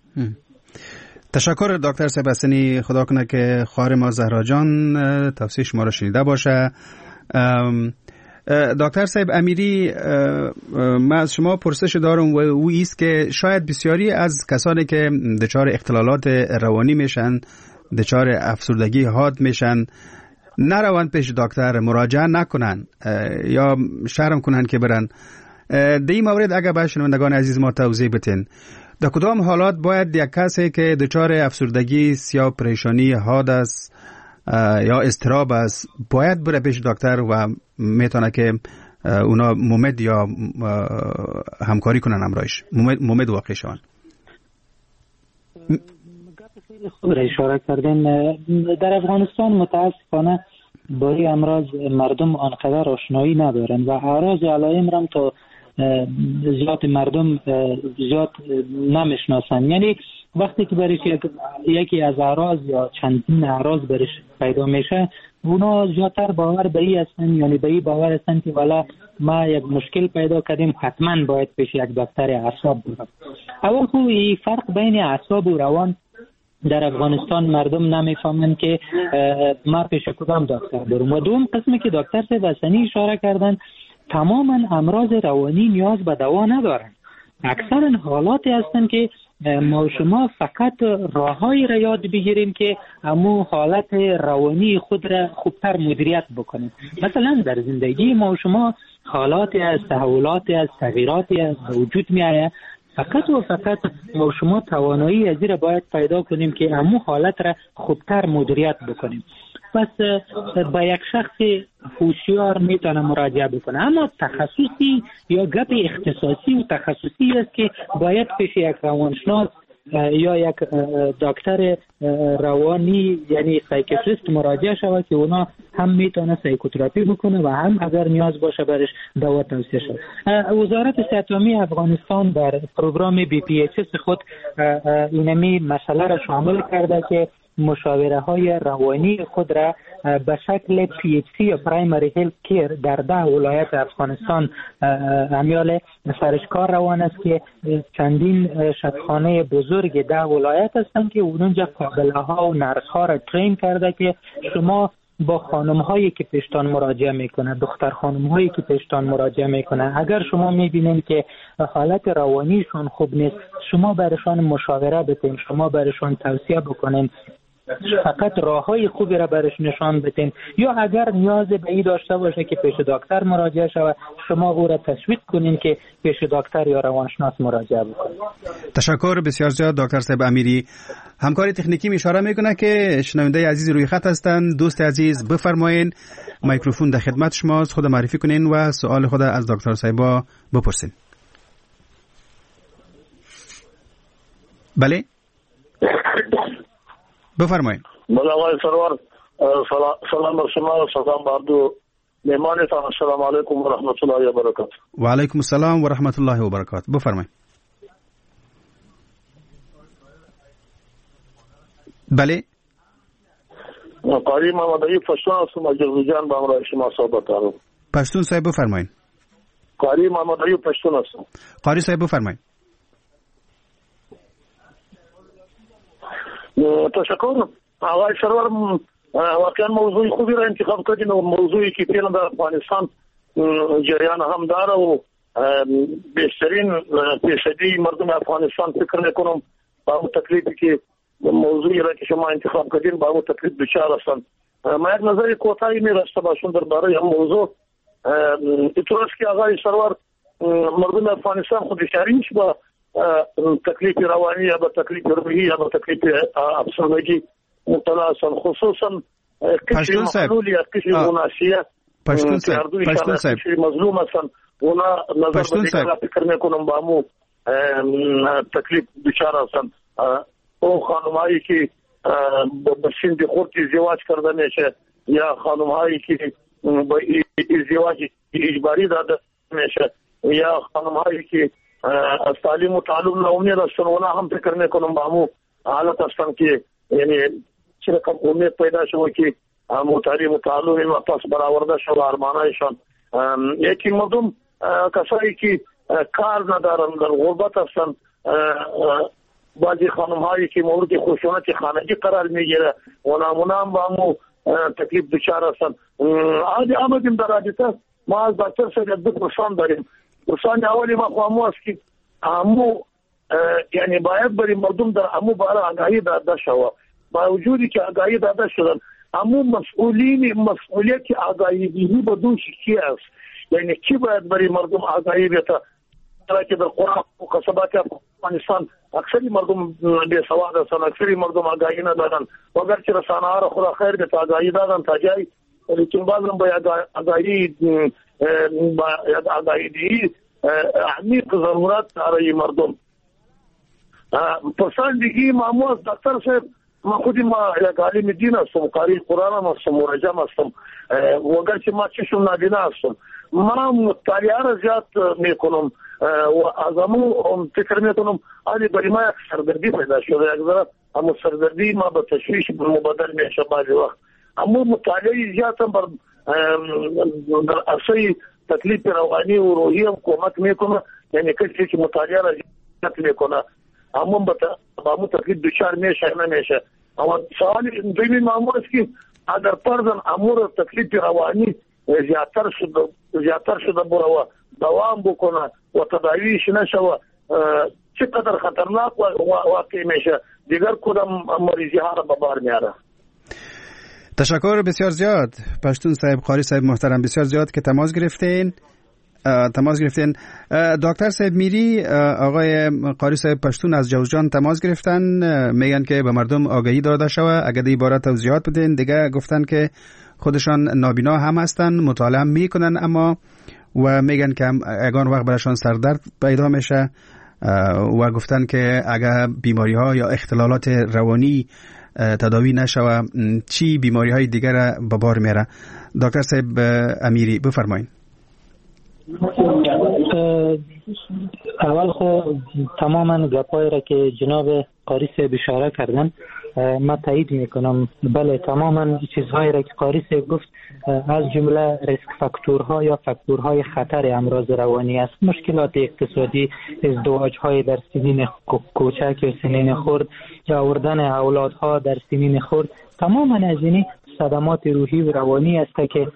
تشکر دکتر سبستنی، خدا کنه که خواهر ما زهرا جان توصیه شما را شنیده باشه. دکتر صاحب امیری، من از شما پرسش دارم و او است که شاید بسیاری از کسانی که دچار اختلالات روانی میشن، دچار افسردگی حاد میشن، نروند پیش دکتر، مراجعه نکنن یا شرم کنن که برن. در این مورد اگر به شنوندگان عزیز ما توضیح بتین، در کدام حالات باید یک کسی که دچار افسردگی یا پریشانی حاد است یا اضطراب است باید بره پیش دکتر و میتونه که اونا مومد یا همکاری کنن امرایش مومد واقع شوند؟ خود را اشاره کردن. در افغانستان متاسفانه با این امراض مردم آنقدر آشنایی ندارن و اعراض علائم را تا زیاد مردم زیاد نمیشناسن. یعنی وقتی که برش یک، یکی از اعراض یا چندین اعراض برش پیدا میشه، اونا زیادتر باور به این هستن، یعنی به این باور هستن که والا ما یک مشکل پیدا کردیم حتما باید پیش یک دکتر اعصاب برم. اول خب این فرق بین اعصاب و روان در افغانستان مردم نمیفهمن که ما پیش کدام دکتر برم. و دوم قسمی که دکتر سبستنی اشاره کردن، تماما امراض روانی نیاز به دوا ندارن. اکثر حالاتی هستن که ما شما فقط راههایی را یاد بگیریم که امو حالت روانی خود را خوبتر مدیریت بکنیم. مثلا در زندگی ما شما حالاتی از تحولاتی از تغییراتی از وجود می آید، فقط و فقط ما شما توانایی از این را باید پیدا کنیم که امو حالت را خوبتر مدیریت بکنیم. پس با یک شخص هوشیار میتونه مراجعه بکنه. اما تخصصی یا گپ اختصاصی و تخصصی است که باید پیش یک روانشناس یا یک دکتر روانی یعنی سایکیاتریست مراجعه شود که اونا هم میتونه سایکوتراپی بکنه و هم اگر نیاز باشه برش دوا توصیه شود. وزارت صحت عامه افغانستان در پروگرام بی پی اچ اس خود اینمی مسئله را شامل کرده که مشاوره های روانی خود را به شکل پی اچ سی یا پرایمری هلت کیر در ده ولایت افغانستان امیال سرشکار روان است که چندین شفاخانه بزرگ ده ولایت هستند که اونجا قابله ها و نرس ها را ترین کرده که شما با خانم هایی که پیشتان مراجعه میکنه، دختر خانم هایی که پیشتان مراجعه میکنه، اگر شما میبینید که حالت روانیشون خوب نیست، شما برشان مشاوره بتین، شما برشان توصیه بکنین، فقط راههای خوبی را برش نشان بدین، یا اگر نیاز به این داشته باشه که پیش دکتر مراجعه شود، شما او را تشویق کنین که پیش دکتر یا روانشناس مراجعه بکنید. تشکر بسیار زیاد دکتر صاحب امیری. همکاری تکنیکی اشاره میکنه که شنونده عزیز روی خط هستند. دوست عزیز بفرمایین، میکروفون در خدمت شماست، خود معرفی کنین و سوال خود از دکتر صاحب بپرسین. بله بفرمایید. بله آقای سرور، سلام بر شما و سلام بر دو مهمانتان. السلام علیکم و رحمت الله و برکاته. و علیکم السلام و رحمت الله و برکاته. بفرمایید. بله قاری محمد ایوب پشتون هستم از جرزوجان با امرای شما صحبت دارم. پشتون صاحب بفرمایید. قاری محمد ایوب پشتون هستم. قاری صاحب بفرمایید. تشکر آقای سرور، واقعا موضوع خوبی را انتخاب کردین و موضوعی که فعلا در افغانستان جریان هم داره و بیشترین پیشدی مردم افغانستان فکر میکنم با اون تکلیفی که موضوعی را که شما انتخاب کردین با اون تکلیف دچار هستند. ما یک نظری کوتاهی می‌رسته باشم درباره این موضوع. اینطور است که آقای سرور مردم افغانستان خود اشاره نیست با تکلیف روانی یا با تکلیف روحی یا با تکلیف افسردگی مبتلا هستند، خصوصا قشر محلول یا قشر مناسیه پشتون صاحب پشتون صاحب مظلوم هستند. اونا نظر به دیگر فکر میکنم با مو تکلیف دچار هستند. او خانمایی که با سن خورد ازدواج کرده میشه یا خانمهایی که با ازدواج اجباری داده میشه یا خانمهایی که از تعلیم و تعلم ناامید هستن، اونا هم فکر میکنم با همون حالت هستن که یعنی چه رقم امید پیدا شده که همون تعلیم و تعلم و پس برآورده شده ارمانایشان. یکی مردم کسایی که کار ندارن در غربت هستن، بعضی خانم هایی که مورد خشونت خانگی قرار میگیره و نمونه هم با همو تکلیف دچار هستن. عادی آمدیم در رابطه، ما از دکتر صاحب دو پرسان داریم. پرسان اولی ما خواهمو است که همو یعنی باید بری مردم در همو باره آگاهی داده شود. با وجودی که آگاهی داده شدن، همو مسئولین مسئولیت آگاهی دیدی بدون کی است، یعنی کی باید بری مردم آگاهی بیته. که در قرآن و قصبات افغانستان اکثری مردم بے سواد هستند، اکثری مردم آگاهی ندارن و اگرچه رسانه ها را خدا خیر بیت آگاهی دادن تا جایی، لیکن بعضم باید آگاهی باید آگاهی دی عمیق ضرورت برای مردم. پرسان دیگی معمول از دکتر صاحب، ما خودی ما یک عالم دین هستم، قاری قرآن هم هستم، مرجم هستم و اگرچه ما چشم نابینا هستم، ما مطالعه را زیاد میکنم و از همون فکر میکنم آنی برای ما یک سردردی پیدا شده، یک ذره همون سردردی ما به تشویش مبادل میشه بعضی وقت. همون مطالعه زیاد هم بر در اصلی تکلیف روانی و روحی هم کمک میکنه، یعنی کسی که مطالعه را زیاد میکنه همون به همون تکلیف دچار میشه نمیشه. اما سوال دومی معمول است که اگر فرضاً امور تکلیف روانی زیادتر شده زیادتر شده برای دوام بکنه و تداویش نشوه، چقدر خطرناک واقع میشه، دیگر کدام مریضی ها را به بار میاره. تشکر بسیار زیاد پشتون صاحب، قاری صاحب محترم، بسیار زیاد که تماس گرفتین تماس گرفتین. دکتر صاحب میری، آقای قاری صاحب پشتون از جوزجان تماس گرفتن، میگن که به مردم آگاهی داده شوه. اگر دی باره توضیحات بدین. دیگه گفتن که خودشان نابینا هم هستن، مطالعه میکنن، اما و میگن که اگان وقت براشان سردرد پیدا میشه و گفتن که اگر بیماری ها یا اختلالات روانی تداوی نشوه چی بیماری های دیگر به بار میره. دکتر صاحب امیری بفرمایید. اول خو تماما گپایی را که جناب قاری صاحب اشاره کردن ما تایید میکنم. بله، تماما چیزهایی را که قاری صاحب گفت از جمله ریسک فاکتورها یا فاکتورهای خطر امراض روانی است. مشکلات اقتصادی، ازدواج‌های در سنین کوچک یا سنین خرد یا آوردن اولادها در سنین خرد، تماما از این صدمات روحی و روانی است که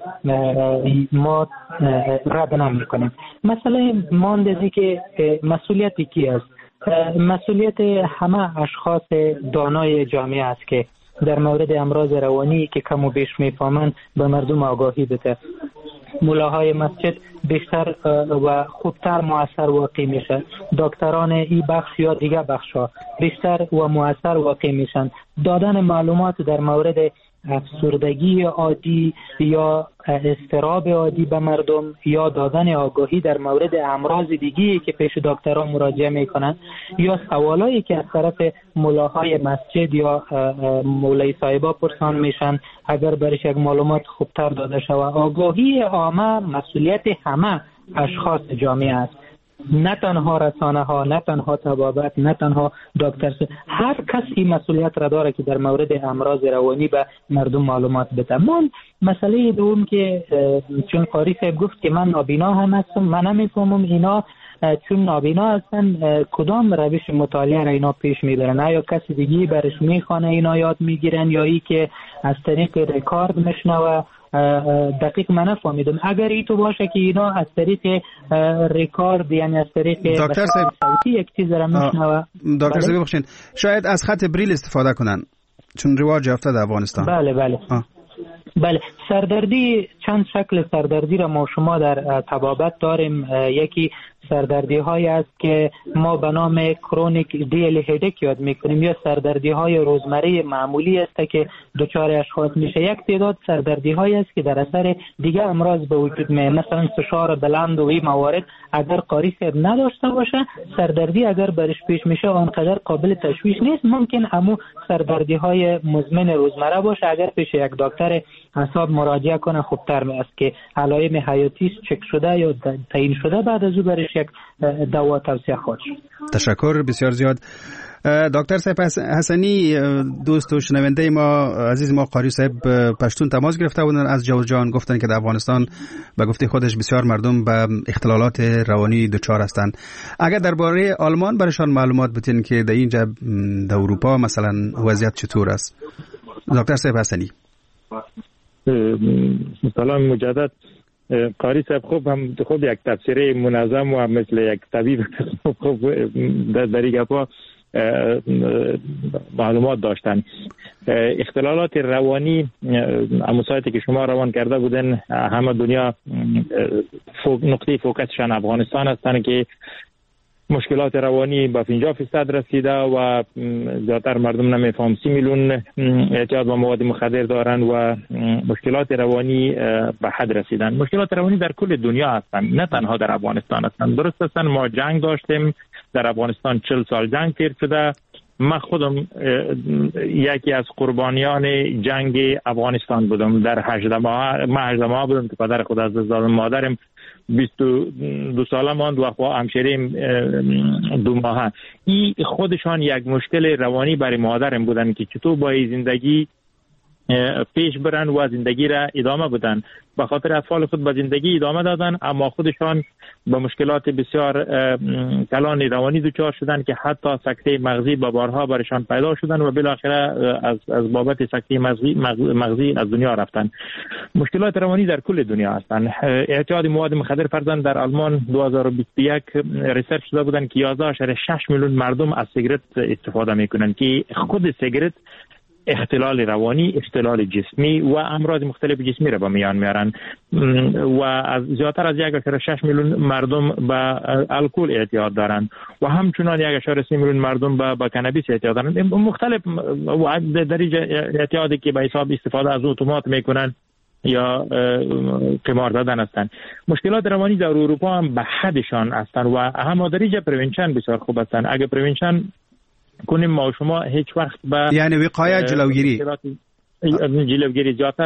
ما رد نمی‌کنیم. مثلا ماندازی که مسئولیت کی است؟ مسئولیت همه اشخاص دانای جامعه است که در مورد امراض روانی که کم و بیش میفهمند به مردم آگاهی بده. ملاهای مسجد بیشتر و خوبتر مؤثر واقع میشه، دکتران این بخش یا دیگه بخش ها بیشتر و مؤثر واقع میشن. دادن معلومات در مورد افسردگی عادی یا اضطراب عادی به مردم یا دادن آگاهی در مورد امراض دیگی که پیش دکتران مراجعه میکنن یا سوالایی که از طرف ملاهای مسجد یا مولای صاحبا پرسان میشن، اگر برش یک معلومات خوبتر داده شود. آگاهی عامه مسئولیت همه اشخاص جامعه است، نه تنها رسانه ها، نه تنها طبابت، نه تنها دکتر، هر کس این مسئولیت را داره که در مورد امراض روانی به مردم معلومات بده. من مسئله دوم که چون قاری صاحب گفت که من نابینا هم هستم، من نمیفهمم اینا چون نابینا هستن کدام روش مطالعه را اینا پیش میبرن؟ یا کسی دیگی برش میخوانه اینا یاد میگیرن یا ای که از طریق رکارد میشنوه؟ دقیق من نفهمیدم. اگر ای تو باشه که اینا از طریق رکارد یعنی از طریق دکتر صوتی یک چیز را میشنوه، دکتر صاحب بخشین شاید از خط بریل استفاده کنن چون رواج یافته در افغانستان. بله بله آه. بله، سردردی چند شکل سردردی را ما شما در طبابت داریم. یکی سردردی های است که ما به نام کرونیک دیل هدک یاد میکنیم یا سردردی های روزمره معمولی است که دچار اشخاص میشه. یک تعداد سردردی های است که در اثر دیگه امراض به وجود میاد، مثلا فشار بلند و این موارد اگر قاری صاحب نداشته باشه، سردردی اگر برش پیش میشه آنقدر قابل تشویش نیست. ممکن همو سردردی های مزمن روزمره باشه، اگر پیش یک دکتر اعصاب مراجعه کنه خوبتر است که علائم حیاتیش چک شده یا تعیین شده بعد از او برش برایش یک دوا توصیه خواهد شد. تشکر بسیار زیاد. دکتر صاحب حسنی، دوست و شنونده ما عزیز ما قاری صاحب پشتون تماس گرفته بودن از جوزجان، گفتن که در افغانستان به گفته خودش بسیار مردم به اختلالات روانی دچار هستند. اگر درباره آلمان برشان معلومات بدین که در اینجا در اروپا مثلا وضعیت چطور است؟ دکتر صاحب حسنی. سلام مجدد. قاری صاحب خوب هم خود یک تفسیر منظم و مثل یک طبیب خوب در این گپا معلومات داشتن. اختلالات روانی امثالی که شما روان کرده بودن همه دنیا نقطه فوکسشان افغانستان هستند که مشکلات روانی به پنجاه فیصد رسیده و زیادتر مردم نمیفهم سی میلیون اعتیاد به مواد مخدر دارند و مشکلات روانی به حد رسیدن. مشکلات روانی در کل دنیا هستند، نه تنها در افغانستان هستند. درست است ما جنگ داشتیم در افغانستان، چهل سال جنگ تیر شده. من خودم یکی از قربانیان جنگ افغانستان بودم. در هجده ماه من هجده ماه بودم که پدر خود از دست دادم. مادرم بیست و دو ساله ماند و همسرم دو ماهه. این خودشان یک مشکل روانی برای مادرم بودن که چطور با زندگی پیش برن و زندگی را ادامه بدن. به خاطر اطفال خود به زندگی ادامه دادن، اما خودشان به مشکلات بسیار کلان روانی دچار شدن که حتی سکته مغزی به بارها برشان پیدا شدن و بالاخره از از بابت سکته مغزی مغزی از دنیا رفتن. مشکلات روانی در کل دنیا هستند. اعتیاد مواد مخدر فرضاً در آلمان دو هزار و بیست و یک ریسرچ شده بودن که یازده ممیز شش میلیون مردم از سیگرت استفاده میکنن که خود سیگرت اختلال روانی، اختلال جسمی و امراض مختلف جسمی را به میان میارن و از زیادتر از یک ممیز شش میلیون مردم به الکل اعتیاد دارند و همچنان یک ممیز سه میلیون مردم به با کانابیس اعتیاد دارند. مختلف درجه اعتیادی که به حساب استفاده از اتومات میکنن یا قمار زدن هستند. مشکلات روانی در اروپا هم به حدشان هستند و هم درجه پرونشن بسیار خوب هستند. اگه پرونشن کنیم ما شما هیچ وقت به یعنی وقایه جلوگیری جلوگیری زیادتر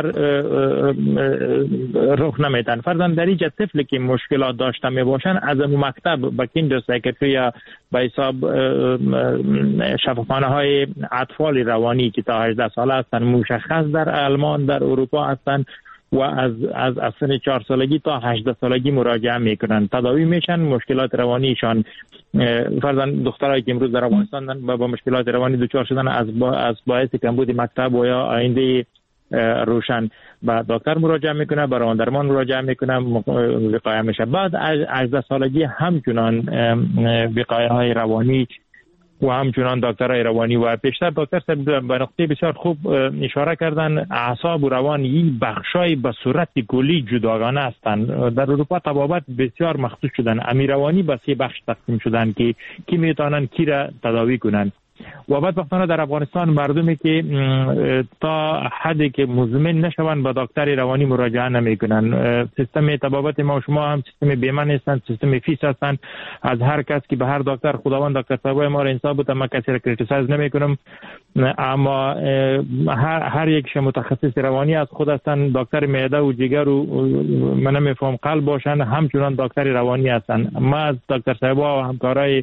رخ نمیدن. فرضاً در اینجا طفلی که مشکلات داشته می باشن از مکتب به کیندر سایکیاتری یا به حساب شفاخانه های اطفال روانی که تا هجده ساله هستن مشخص در آلمان در اروپا هستن و از از از سن چهار سالگی تا هجده سالگی مراجعه میکنن، تداوی میشن. مشکلات روانیشان فرضاً دخترایی که امروز در افغانستان با, با مشکلات روانی دچار شدن از با از باعث کمبود مکتب و یا آینده روشن به دکتر مراجعه میکنه، به رواندرمان مراجعه میکنه، وقایه میشه. بعد از هجده سالگی همچنان وقایه های روانی و همچنان دکترای روانی و پیشتر دکتر صاحب به نقطه بسیار خوب اشاره کردن. اعصاب و روان این بخشای به صورت کلی جداگانه هستند. در اروپا طبابت بسیار مخصوص شدن. امیر روانی به سه بخش تقسیم شدن که کی میتونن کی را تداوی کنن و بدبختانه در افغانستان مردمی که تا حدی که مزمن نشون به دکتر روانی مراجعه نمیکنن. سیستم طبابت ما و شما هم سیستم بیمه نیستن، سیستم فیس هستن. از هر کس که به هر دکتر خداوند دکتر صاحب ما را انصاف بده، من کسی را کریتیسایز نمیکنم، اما هر هر یک متخصص روانی از خود هستن. دکتر معده و جگر و من نمیفهم قلب باشن همچنان دکتر روانی هستن. ما از دکتر صاحب و همکارای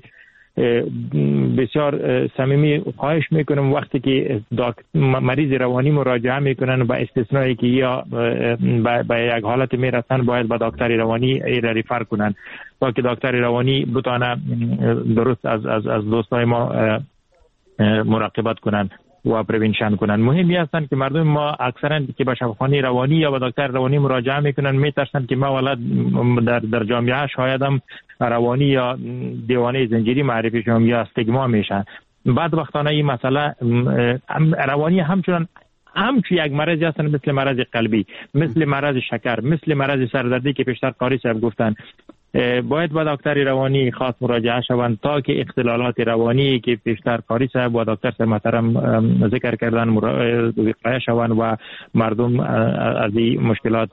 بسیار صمیمی خواهش میکنم وقتی که مریض روانی مراجعه میکنن با استثنایی که یا به یک حالت میرسن باید به دکتر روانی را ریفر کنن تا که دکتر روانی بتونه درست از از از دوستای ما مراقبت کنن و پرونشن کنن. مهمی هستند که مردم ما اکثرا که به شفاخانه روانی یا به دکتر روانی مراجعه میکنن میترسن که ما ولد در در جامعه شاید هم روانی یا دیوانه زنجیری معرفی شوم یا استیگما میشن. بعد وقتانه این مسئله روانی همچنان همچون یک مرضی هستن، مثل مرض قلبی، مثل مرض شکر، مثل مرض سردردی که پیشتر قاری صاحب گفتن. باید با دکتر روانی خاص مراجعه شوند تا که اختلالات روانی که پیشتر قاری صاحب و دکتر صاحب محترم ذکر کردن وقایه شوند و مردم از این مشکلات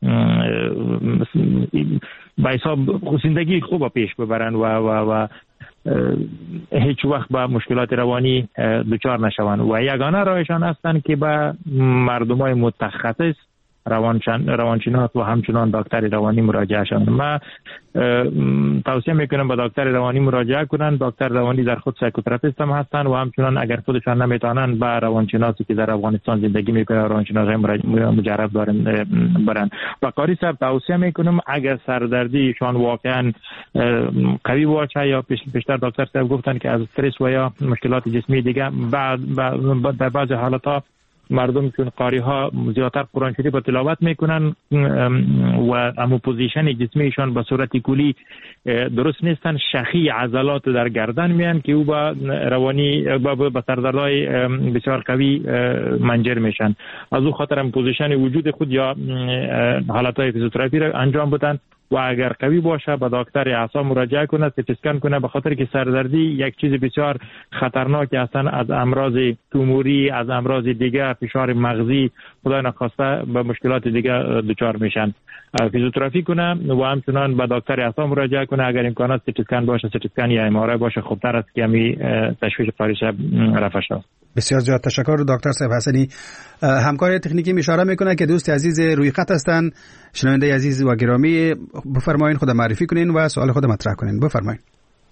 به حساب زندگی خوب پیش ببرن و و و هیچ وقت با مشکلات روانی دچار نشوند و یگانه راهشان هستند که با مردمای متخصص روانشن روانشناس و همچنان دکتر روانی مراجعه شوند. ما توصیه میکنم به دکتر روانی مراجعه کنند. دکتر روانی در خود سایکوتراپیست هم هستند و همچنان اگر خودشان نمیتونن با روانشناسی که در افغانستان زندگی میکنه روانشناس مجرب دارن برن. و قاری صاحب توصیه میکنم اگر سردردی ایشان واقعا قوی باشه یا پیشتر دکتر صاحب گفتن که از استرس و یا مشکلات جسمی دیگه بعد در بعض حالات ها مردم چون قاری ها زیادتر قرآن شریف با تلاوت میکنن و امو پوزیشن جسمیشان به صورت کلی درست نیستن، شخی عضلات در گردن میان که او با روانی با, با سردردهای بسیار قوی منجر میشن. از او خاطر هم پوزیشن وجود خود یا حالتهای فیزیوتراپی را انجام بدن و اگر قوی باشه به دکتر اعصاب مراجعه کنه، سی تی اسکن کنه، به خاطر که سردردی یک چیز بسیار خطرناک هستن. از امراض توموری، از امراض دیگه، فشار مغزی، خدای نخواسته به مشکلات دیگه دچار میشن. فیزیوتراپی کنه و همچنان به دکتر اعصاب مراجعه کنه. اگر امکانات سی تی اسکن باشه، سی تی اسکن یا ام آر آی باشه خوبتر است که می تشویش قاری صاحب رفع شود. بسیار زیاد تشکر دکتر صاحب حسنی. همکار تکنیکی اشاره میکنه که دوست عزیز روی خط هستند. شنونده عزیز و گرامی بفرمایید خود معرفی کنین و سوال خود مطرح کنین. بفرمایید.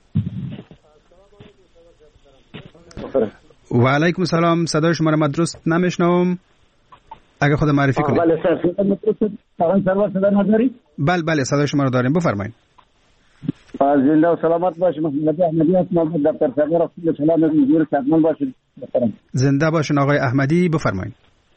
و علیکم السلام. صدای شما را درست نمیشنوم. اگه خود معرفی کنید. بله سر بله بله صدای شما را داریم. بفرمایید. زنده و سلامت باشید. محمد احمدی هستم. دکتر صاحب سلام میگم. سلام باشید. زنده باشین آقای احمدی. بفرمایید.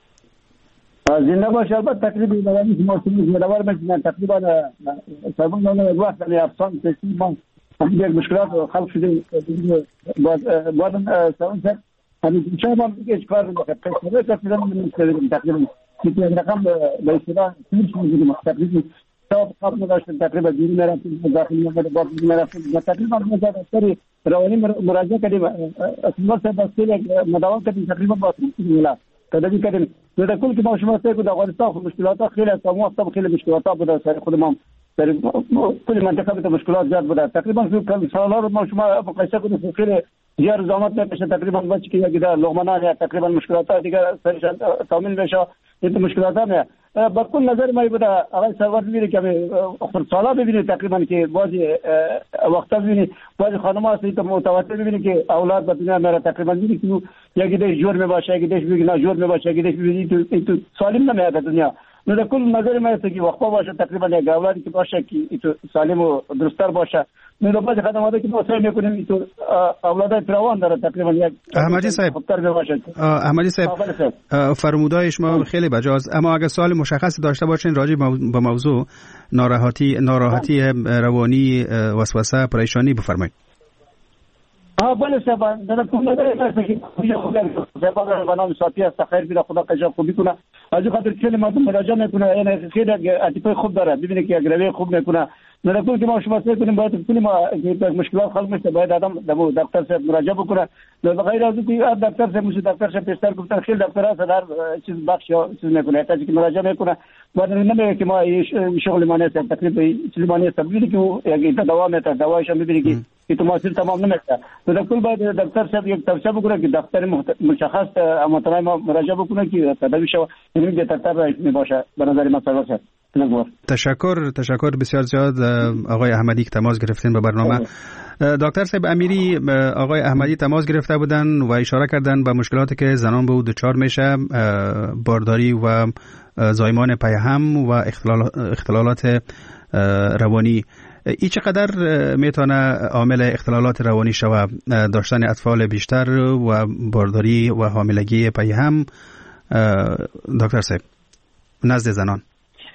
زنده باشید. البته تقریبا دوانی که موسمی زیادوار میشن تقریبا سرمون اون وقت می افسان تقریبا همین مشکلات خلق شده بعد بعد سوال سر همین چه ما میگه کار میکنه تقریبا تقریبا تقریبا که رقم به اصطلاح تیمش میگیم تقریبا تو قبل داشتن تقریبا دیری میرفتیم داخلی میرفتیم بعد میرفتیم تقریبا مجرد روانی مراجعه کردیم اصلا سه بسیار مداوم کردیم تقریبا با میلا کدی کردیم در کل که ما شما سه کو افغانستان مشکلات خیلی است ما اصلا خیلی مشکلات بوده سر خود ما در کل منطقه به مشکلات زیاد بوده تقریبا کل سالها ما شما مقایسه کنید خیلی زیاد زحمت نمیشه تقریبا بچه که یک در لغمانان یا تقریبا مشکلات دیگه سرش تامین بشه این مشکلات نه با کل نظر ما بوده آقای سرور میبینه که اخر سالا ببینید تقریبا که بعضی وقتا ببینید بعضی خانم ها سیت متواتر ببینید که اولاد به دنیا میاره تقریبا میبینید که یکی دیش جور میباشه یکی دیش بگی نه جور میباشه یکی دیش بگی تو تو سالم نمیاد دنیا. نو در کل نظر ما است که وقتا باشه تقریبا یک اولادی که باشه که تو سالم و درستر باشه. نو بعضی خدماتی که ما سعی میکنیم تو اولادای فراوان داره تقریبا یک احمدی صاحب احمدی صاحب فرمودهای شما خیلی بجاست، اما اگر سوال مشخص داشته باشین راجع به موضوع ناراحتی ناراحتی روانی وسوسه پریشانی بفرمایید. ها بله صاحب در کل نظر ما است که صاحب بنام ساعتی است خیر بیره خدا کجا خوبی کنه از خاطر خیلی مردم مراجعه میکنه این خیلی اتفاق خوب داره ببینید که اگروی خوب میکنه. در کل که ما شما سعی کنیم باید کلی ما مشکلات خلق میشه باید آدم دمو دکتر صاحب مراجعه بکنه. در غیر از اینکه دکتر صاحب میشه دکتر صاحب پیشتر گفتن خیلی دکتر هست هر چیز بخش یا چیز میکنه تا که مراجعه میکنه بعد نمیگه که ما شغل ما نیست تقریبا چیزی ما نیست ببینید که یک دوا میته دوایش هم میبینید که که تو ماسل تمام نمیشه. در کل باید دکتر صاحب یک توصیه بکنه که دکتر مشخص مطالعه ما مراجعه بکنه که تداوی شو این بهتر راه میباشه به نظر من صاحب. تشکر تشکر بسیار زیاد آقای احمدی که تماس گرفتین به برنامه. دکتر صاحب امیری آقای احمدی تماس گرفته بودن و اشاره کردن به مشکلاتی که زنان به او دچار میشه، بارداری و زایمان پیهم و اختلال اختلالات روانی. ای چقدر میتونه عامل اختلالات روانی شود؟ داشتن اطفال بیشتر و بارداری و حاملگی پیهم دکتر صاحب نزد زنان.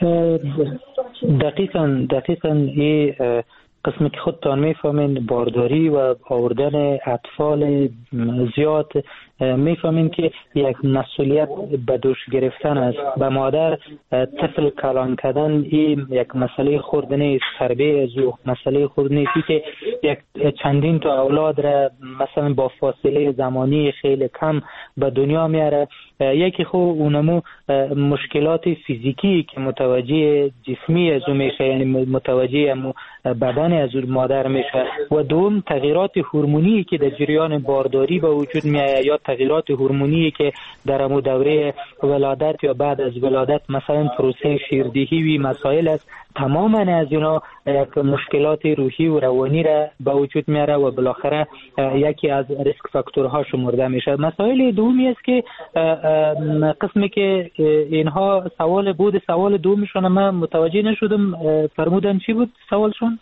دقیقاً دقیقاً این قسمی که خودتان میفهمین بارداری و آوردن اطفال زیاد میفهمین که یک مسئولیت به دوش گرفتن است. به مادر طفل کلان کردن این یک مسئله خرد نیست، تربیت از او مسئله خرد نیست که یک چندین تا اولاد را مثلا با فاصله زمانی خیلی کم به دنیا میاره یکی خو اونمو مشکلات فیزیکی که متوجه جسمی از اون میشه، یعنی متوجه بدن از اون مادر میشه، و دوم تغییرات هورمونی که در جریان بارداری به وجود میاد یا تغییرات هورمونی که در امو دوره ولادت یا بعد از ولادت، مثلا پروسه شیردهی و مسائل است. تماما از اینا یک مشکلات روحی و روانی را به وجود میاره و بالاخره یکی از ریسک فاکتورها شمرده میشه. مسائل دومی است که قسمی که اینها سوال بود، سوال دومشون من متوجه نشدم، فرمودن چی بود سوالشون؟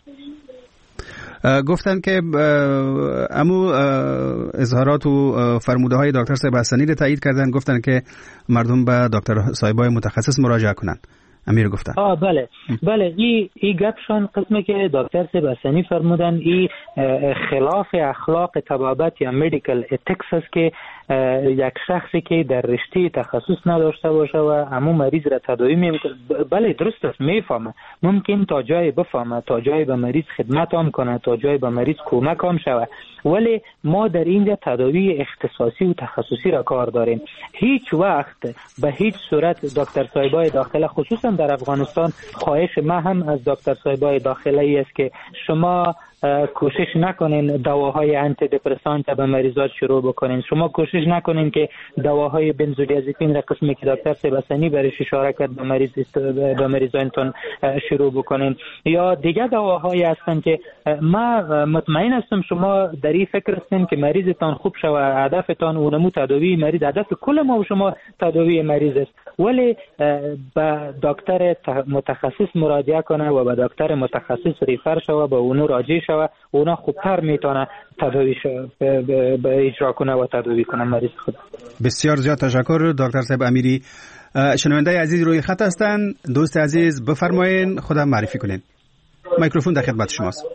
گفتن که امو اظهارات و فرموده های دکتر صاحب حسنی رو تایید کردن، گفتن که مردم به دکتر صاحبای متخصص مراجعه کنن. امیر گفتن آه بله بله ای ای گپشان قسمی که دکتر صاحب حسنی فرمودن ای خلاف اخلاق طبابت یا مدیکال اتیکس است که یک شخصی که در رشته تخصص نداشته باشه و همون مریض را تداوی میکنه. بله درست است، میفهمه، ممکن تا جای بفهمه، تا جای به مریض خدمت هم کنه، تا جای به مریض کمک هم شود، ولی ما در اینجا تداوی اختصاصی و تخصصی را کار داریم. هیچ وقت به هیچ صورت دکتر صاحبای داخله، خصوصا در افغانستان، خواهش ما هم از دکتر صاحبای داخله ای است که شما کوشش نکنین دواهای آنتی دپرسانت به مریضات شروع بکنین، شما کوشش نکنین که دواهای بنزودیازپین را قسمی که دکتر صاحب حسنی برش اشاره کرد به مریض به مریضانتون شروع بکنین، یا دیگه دواهایی هستن که ما مطمئن هستم شما در این فکر هستین که مریضتان خوب شوه، هدفتان اونمو تداوی مریض، هدف کل ما و شما تداوی مریض است، ولی به دکتر متخصص مراجعه کنه و به دکتر متخصص ریفر شوه، به اونو راجع شوه، اونا خوبتر میتونه تداوی به اجرا کنه و تداوی کنه مریض خود. بسیار زیاد تشکر دکتر صاحب امیری. شنونده عزیز روی خط هستن، دوست عزیز بفرمایین، خودم معرفی کنین. میکروفون در خدمت شماست.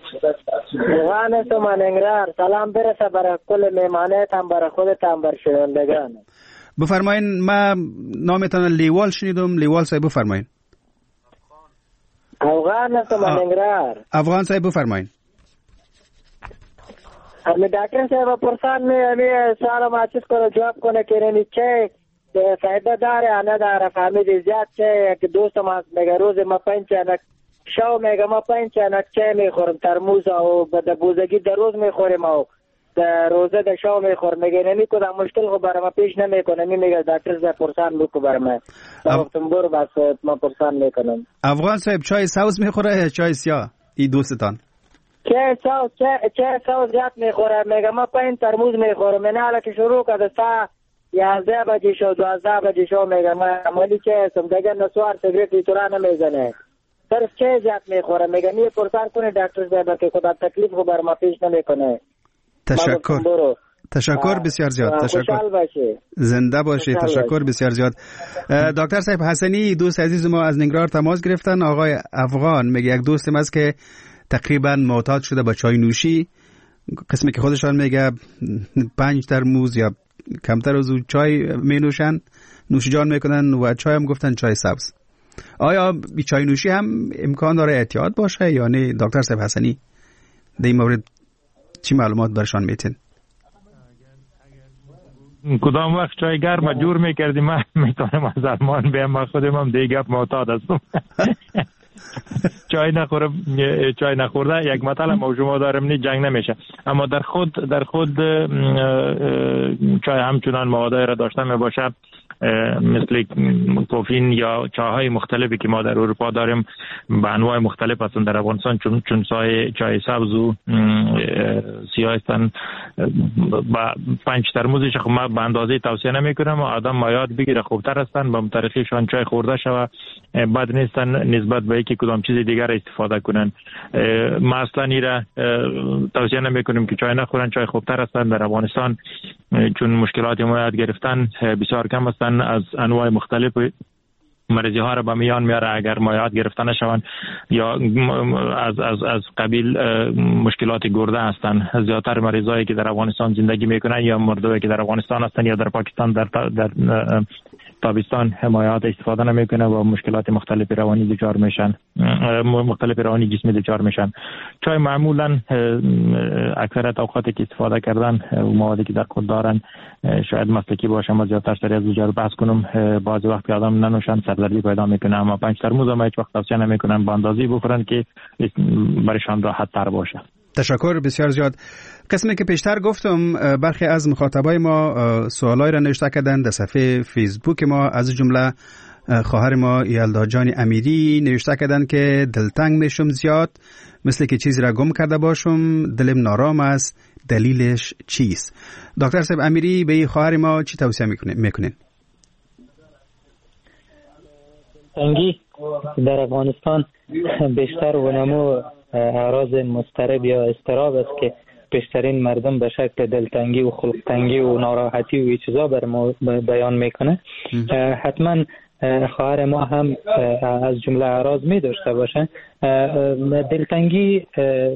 غانه تو مننگرار، سلام برسه برای کل مهمانات هم، برای خودت هم، برای شنوندگان. بفرمایین. ما نامتان لیوال شنیدم، لیوال صاحب بفرمایین. افغان تو مننگرار. افغان صاحب بفرمایین. امی دکتر صاحب پرسان می امی سوال ما چیز کنه جواب کنه که نمی چه فایده داره یا نداره، فهمید زیاد چه که دوست ما میگه روز ما پنج چنک شو میگه ما پنج چنک چه میخورم ترموز و به بوزگی در روز میخوریم و در روزه در شو میخورم، میگه نمی کدام مشکل خو برای ما پیش نمیکنه، می میگه دکتر صاحب پرسان بکو برای ما وقتم برو بس ما پرسان میکنم. افغان صاحب چای سبز میخوره یا چای سیاه ای دوستتان؟ چه ساوس چه چه ساوس زیاد میخوره، میگه ما پنج ترموز میخورم، من حالا که شروع کرده ساعت یازده بجه شو دوازده بجه شو میگه ما عملی چه هستم دیگه نسوار سیگرت ایتورا نمیزنه، صرف چه زیاد میخوره، میگه نیه پرسان کنه دکتر صاحب که خدا تکلیف خو بر ما پیش نمیکنه. تشکر تشکر بسیار زیاد. تشکر، زنده باشی. تشکر بسیار زیاد. دکتر صاحب حسنی دوست عزیز ما از ننگرهار تماس گرفتن. آقای افغان میگه یک دوستم است که تقریبا معتاد شده به چای نوشی، قسمی که خودشان میگه پنج ترموز یا کمتر از اون چای می نوشن، نوش جان میکنن و چای هم گفتن چای سبز. آیا بی چای نوشی هم امکان داره احتیاط باشه یا نه؟ دکتر صاحب حسنی در این مورد چی معلومات برشان میتین؟ کدام وقت چای گرم جور میکردیم من میتونم از آلمان بیم، من خودم هم دیگه معتاد هستم. چای نخورم، چای نخورده یک مطلب ما شما دارم نی جنگ نمیشه، اما در خود در خود چای همچنان موادی را داشته می باشه مثل کوفین یا چاهای مختلفی که ما در اروپا داریم به انواع مختلف هستند. در افغانستان چون چون چای چای سبز و سیاه هستند، با پنج ترموزش خب ما به اندازه توصیه نمیکنم و آدم مایات بگیره خوبتر هستند، با طریقشان چای خورده شوه بد نیستن نسبت به اینکه کدام چیز دیگر استفاده کنن. ما اصلا ایره توصیه نمیکنیم که چای نخورن، چای خوبتر هستند. در افغانستان چون مشکلات مایات گرفتن بسیار کم هستند، از انواع مختلف مریضی ها را به میان میاره اگر مایعات گرفته نشوند یا از از از قبیل مشکلات گرده هستند. زیادتر مریضایی که در افغانستان زندگی میکنن یا مردایی که در افغانستان هستند یا در پاکستان در در تابستان مایعات استفاده نمیکنه و مشکلات مختلف روانی دچار میشن، مختلف روانی جسمی دچار میشن. چای معمولا اکثریت اوقاتی که استفاده کردن موادی که در خود دارن شاید مسلکی باشه، ما زیادتر سری از اینجا بحث کنم. بعضی وقت آدم ننوشن سردردی پیدا میکنه، اما پنج ترموز هم هیچ وقت توصیه نمیکنن، به اندازه‌ای بخورن که برایشان راحت تر باشه. تشکر بسیار زیاد. قسمی که پیشتر گفتم برخی از مخاطبای ما سوالای را نوشته کردن در صفحه فیسبوک ما، از جمله خواهر ما یلدا جان امیری نوشته کردن که دلتنگ میشم زیاد، مثل که چیزی را گم کرده باشم، دلم نارام است، دلیلش چیست؟ دکتر صاحب امیری به خواهر ما چی توصیه میکنین؟ دلتنگی در افغانستان بیشتر و نمو اعراض مضطرب یا اضطراب است که بیشترین مردم به شکل دلتنگی و خلقتنگی و ناراحتی و این چیزا بر ما بیان میکنه. حتما خواهر ما هم از جمله اعراض می داشته باشه. دلتنگی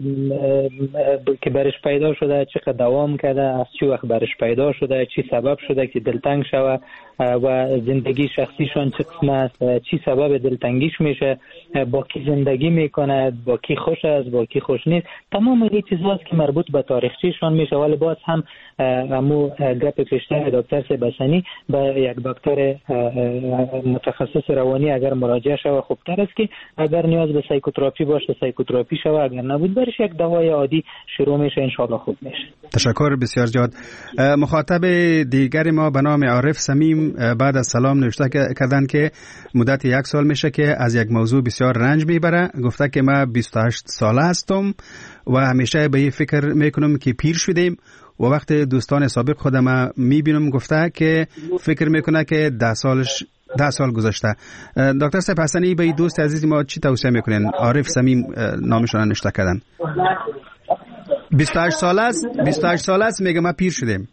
که برش پیدا شده، چقدر دوام کرده، از چی وقت برش پیدا شده، چی سبب شده که دلتنگ شوه و زندگی شخصیشون چه قسم است، چی سبب دلتنگیش میشه، با کی زندگی میکنه، با کی خوش است، با کی خوش نیست، تمام این چیزاست که مربوط به تاریخچه‌شون میشه. ولی باز هم همو گپ پیشتر دکتر سبسانی به یک دکتر متخصص روانی اگر مراجعه شوه خوبتر است که اگر نیاز به سایکوتراپی باشه سایکوتراپی شوه، اگر نبود برش یک دوای عادی شروع میشه، انشالله خوب میشه. تشکر بسیار زیاد. مخاطب دیگر ما به نام عارف صمیم بعد از سلام نوشته کردن که مدت یک سال میشه که از یک موضوع بسیار رنج میبره. گفته که من بیست و هشت ساله هستم و همیشه به این فکر میکنم که پیر شدیم و وقت دوستان سابق خودم میبینم گفته که فکر میکنه که ده سالش ده سال گذشته. دکتر صاحب حسنی به دوست عزیز ما چی توصیه میکنین؟ عارف صمیم نامشون نوشته کردن. بیست و هشت ساله است، بیست و هشت ساله است، میگه ما پیر شدیم.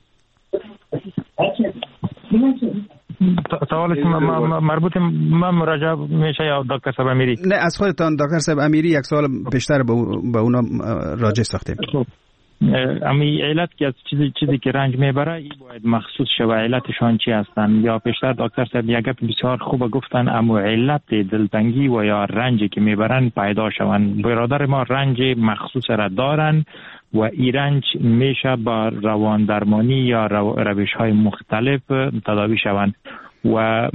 سوالش مربوط من مراجعه میشه یا دکتر صاحب امیری؟ نه از خودتان دکتر صاحب امیری، یک سال بیشتر به اونا راجع ساختیم. امی علت که از چیزی چیزی که رنج میبره این باید مخصوص شود، علتشان چی هستن؟ یا پیشتر دکتر صاحب یک گپ بسیار خوب گفتن، اما علت دلتنگی و یا رنجی که میبرن پیدا شون. برادر ما رنج مخصوص را دارن و این رنج میشه با روان درمانی یا روش های مختلف تداوی شون. و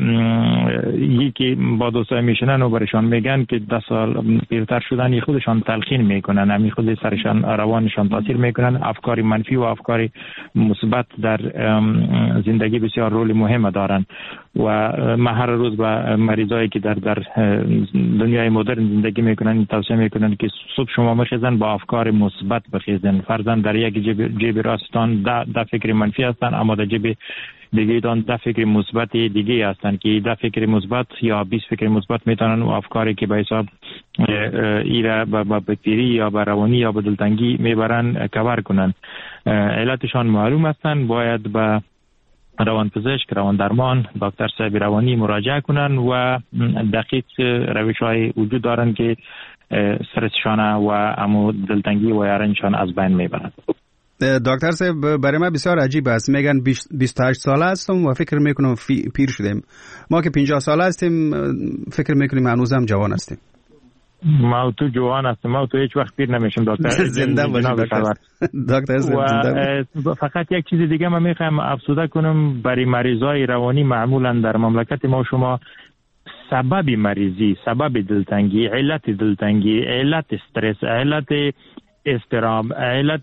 یکی با دوستای میشنن و برشان میگن که ده سال پیرتر شدن خودشان تلخین میکنن، همی خود سرشان روانشان تاثیر میکنن، افکار منفی و افکار مثبت در زندگی بسیار رول مهم دارن. و من هر روز با مریضایی که در در دنیای مدرن زندگی میکنن توصیه میکنن که صبح شما بخیزن با افکار مثبت بخیزن. فرضاً در یک جیب, جیب راستان ده, ده فکر منفی هستن، اما در جیب دیگه دان ده فکر مثبت دیگه هستن که ده فکر مثبت یا بیست فکر مثبت میتونن و افکاری که به حساب ایره با بکتری یا با روانی یا با دلتنگی میبرن کور کنن. علتشان معلوم هستن، باید با روان پزشک، روان درمان، دکتر صاحب روانی مراجعه کنن و دقیق روش های وجود دارن که استرسشان و امو دلتنگی و رنجشان از بین میبرن. دکتر صاحب برای من بسیار عجیب است، میگن بیست و هشت ساله هستم و فکر میکنم پیر شدیم. ما که پنجاه ساله هستیم فکر میکنیم هنوزم جوان هستیم. ما تو جوان هستیم، ما تو هیچ وقت پیر نمیشیم دکتر. زنده باشیم دکتر صاحب. فقط یک چیز دیگه من میخوام افسوده کنم، برای مریضای روانی معمولا در مملکت ما شما سبب مریضی، سبب دلتنگی، علت دلتنگی، علت استرس، علت اضطراب، علت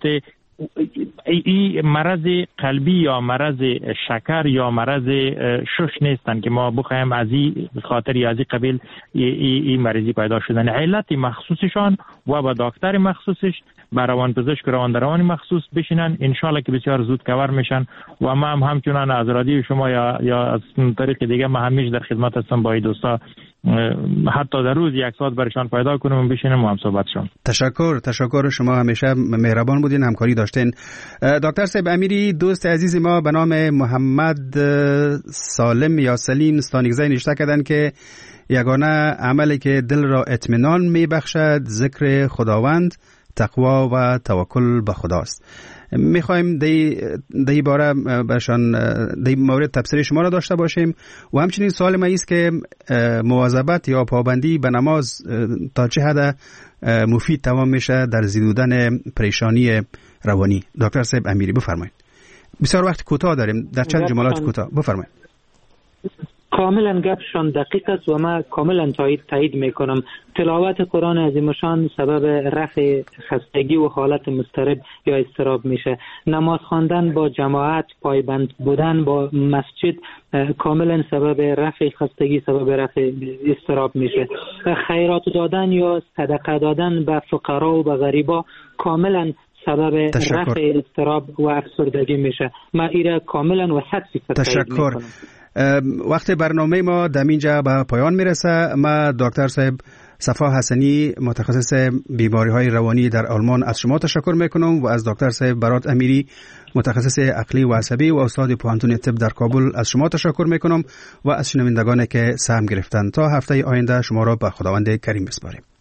ای مرض قلبی یا مرض شکر یا مرض شش نیستن که ما بخوایم از این خاطر یا از این قبیل ای, ای مریضی پیدا شدن. علت مخصوصشان و با دکتر مخصوصش با روان پزشک روان درمانی مخصوص بشینن، انشالله که بسیار زود کور میشن. و ما هم همچنان از رادیو شما یا یا از طریق دیگه ما همیشه در خدمت هستم با این دوستا، حتی در روز یک ساعت برشان پیدا کنم و بشینم و هم صحبت شم. تشکر تشکر شما همیشه مهربان بودین، همکاری داشتین. دکتر صاحب امیری دوست عزیز ما به نام محمد سالم یا سلیم ستانگزی نوشته کردن که یگانه عملی که دل را اطمینان میبخشد ذکر خداوند، تقوا و توکل به خداست. میخوایم دی دی باره بهشان دی مورد تفسیر شما را داشته باشیم و همچنین سوال ما است که مواظبت یا پابندی به نماز تا چه حد مفید تمام میشه در زیدودن پریشانی روانی. دکتر صاحب امیری بفرمایید. بسیار وقت کوتاه داریم، در چند جملات کوتاه بفرمایید. کاملا گپشان دقیق است و من کاملا تایید تایید میکنم. تلاوت قرآن عظیم شان سبب رفع خستگی و حالت مضطرب یا اضطراب میشه. نماز خواندن با جماعت، پایبند بودن با مسجد کاملا سبب رفع خستگی، سبب رفع اضطراب میشه. خیرات دادن یا صدقه دادن به فقرا و به غریبا کاملا سبب رفع اضطراب و افسردگی میشه. من ایره کاملا و صد فیصد تایید میکنم. وقت برنامه ما در اینجا به پایان میرسه. ما دکتر صاحب صفا حسنی متخصص بیماری های روانی در آلمان از شما تشکر میکنم و از دکتر صاحب برات امیری متخصص عقلی و عصبی و استاد پوهنتون طب در کابل از شما تشکر میکنم و از شنوندگانی که سهم گرفتن. تا هفته آینده شما را به خداوند کریم بسپاریم.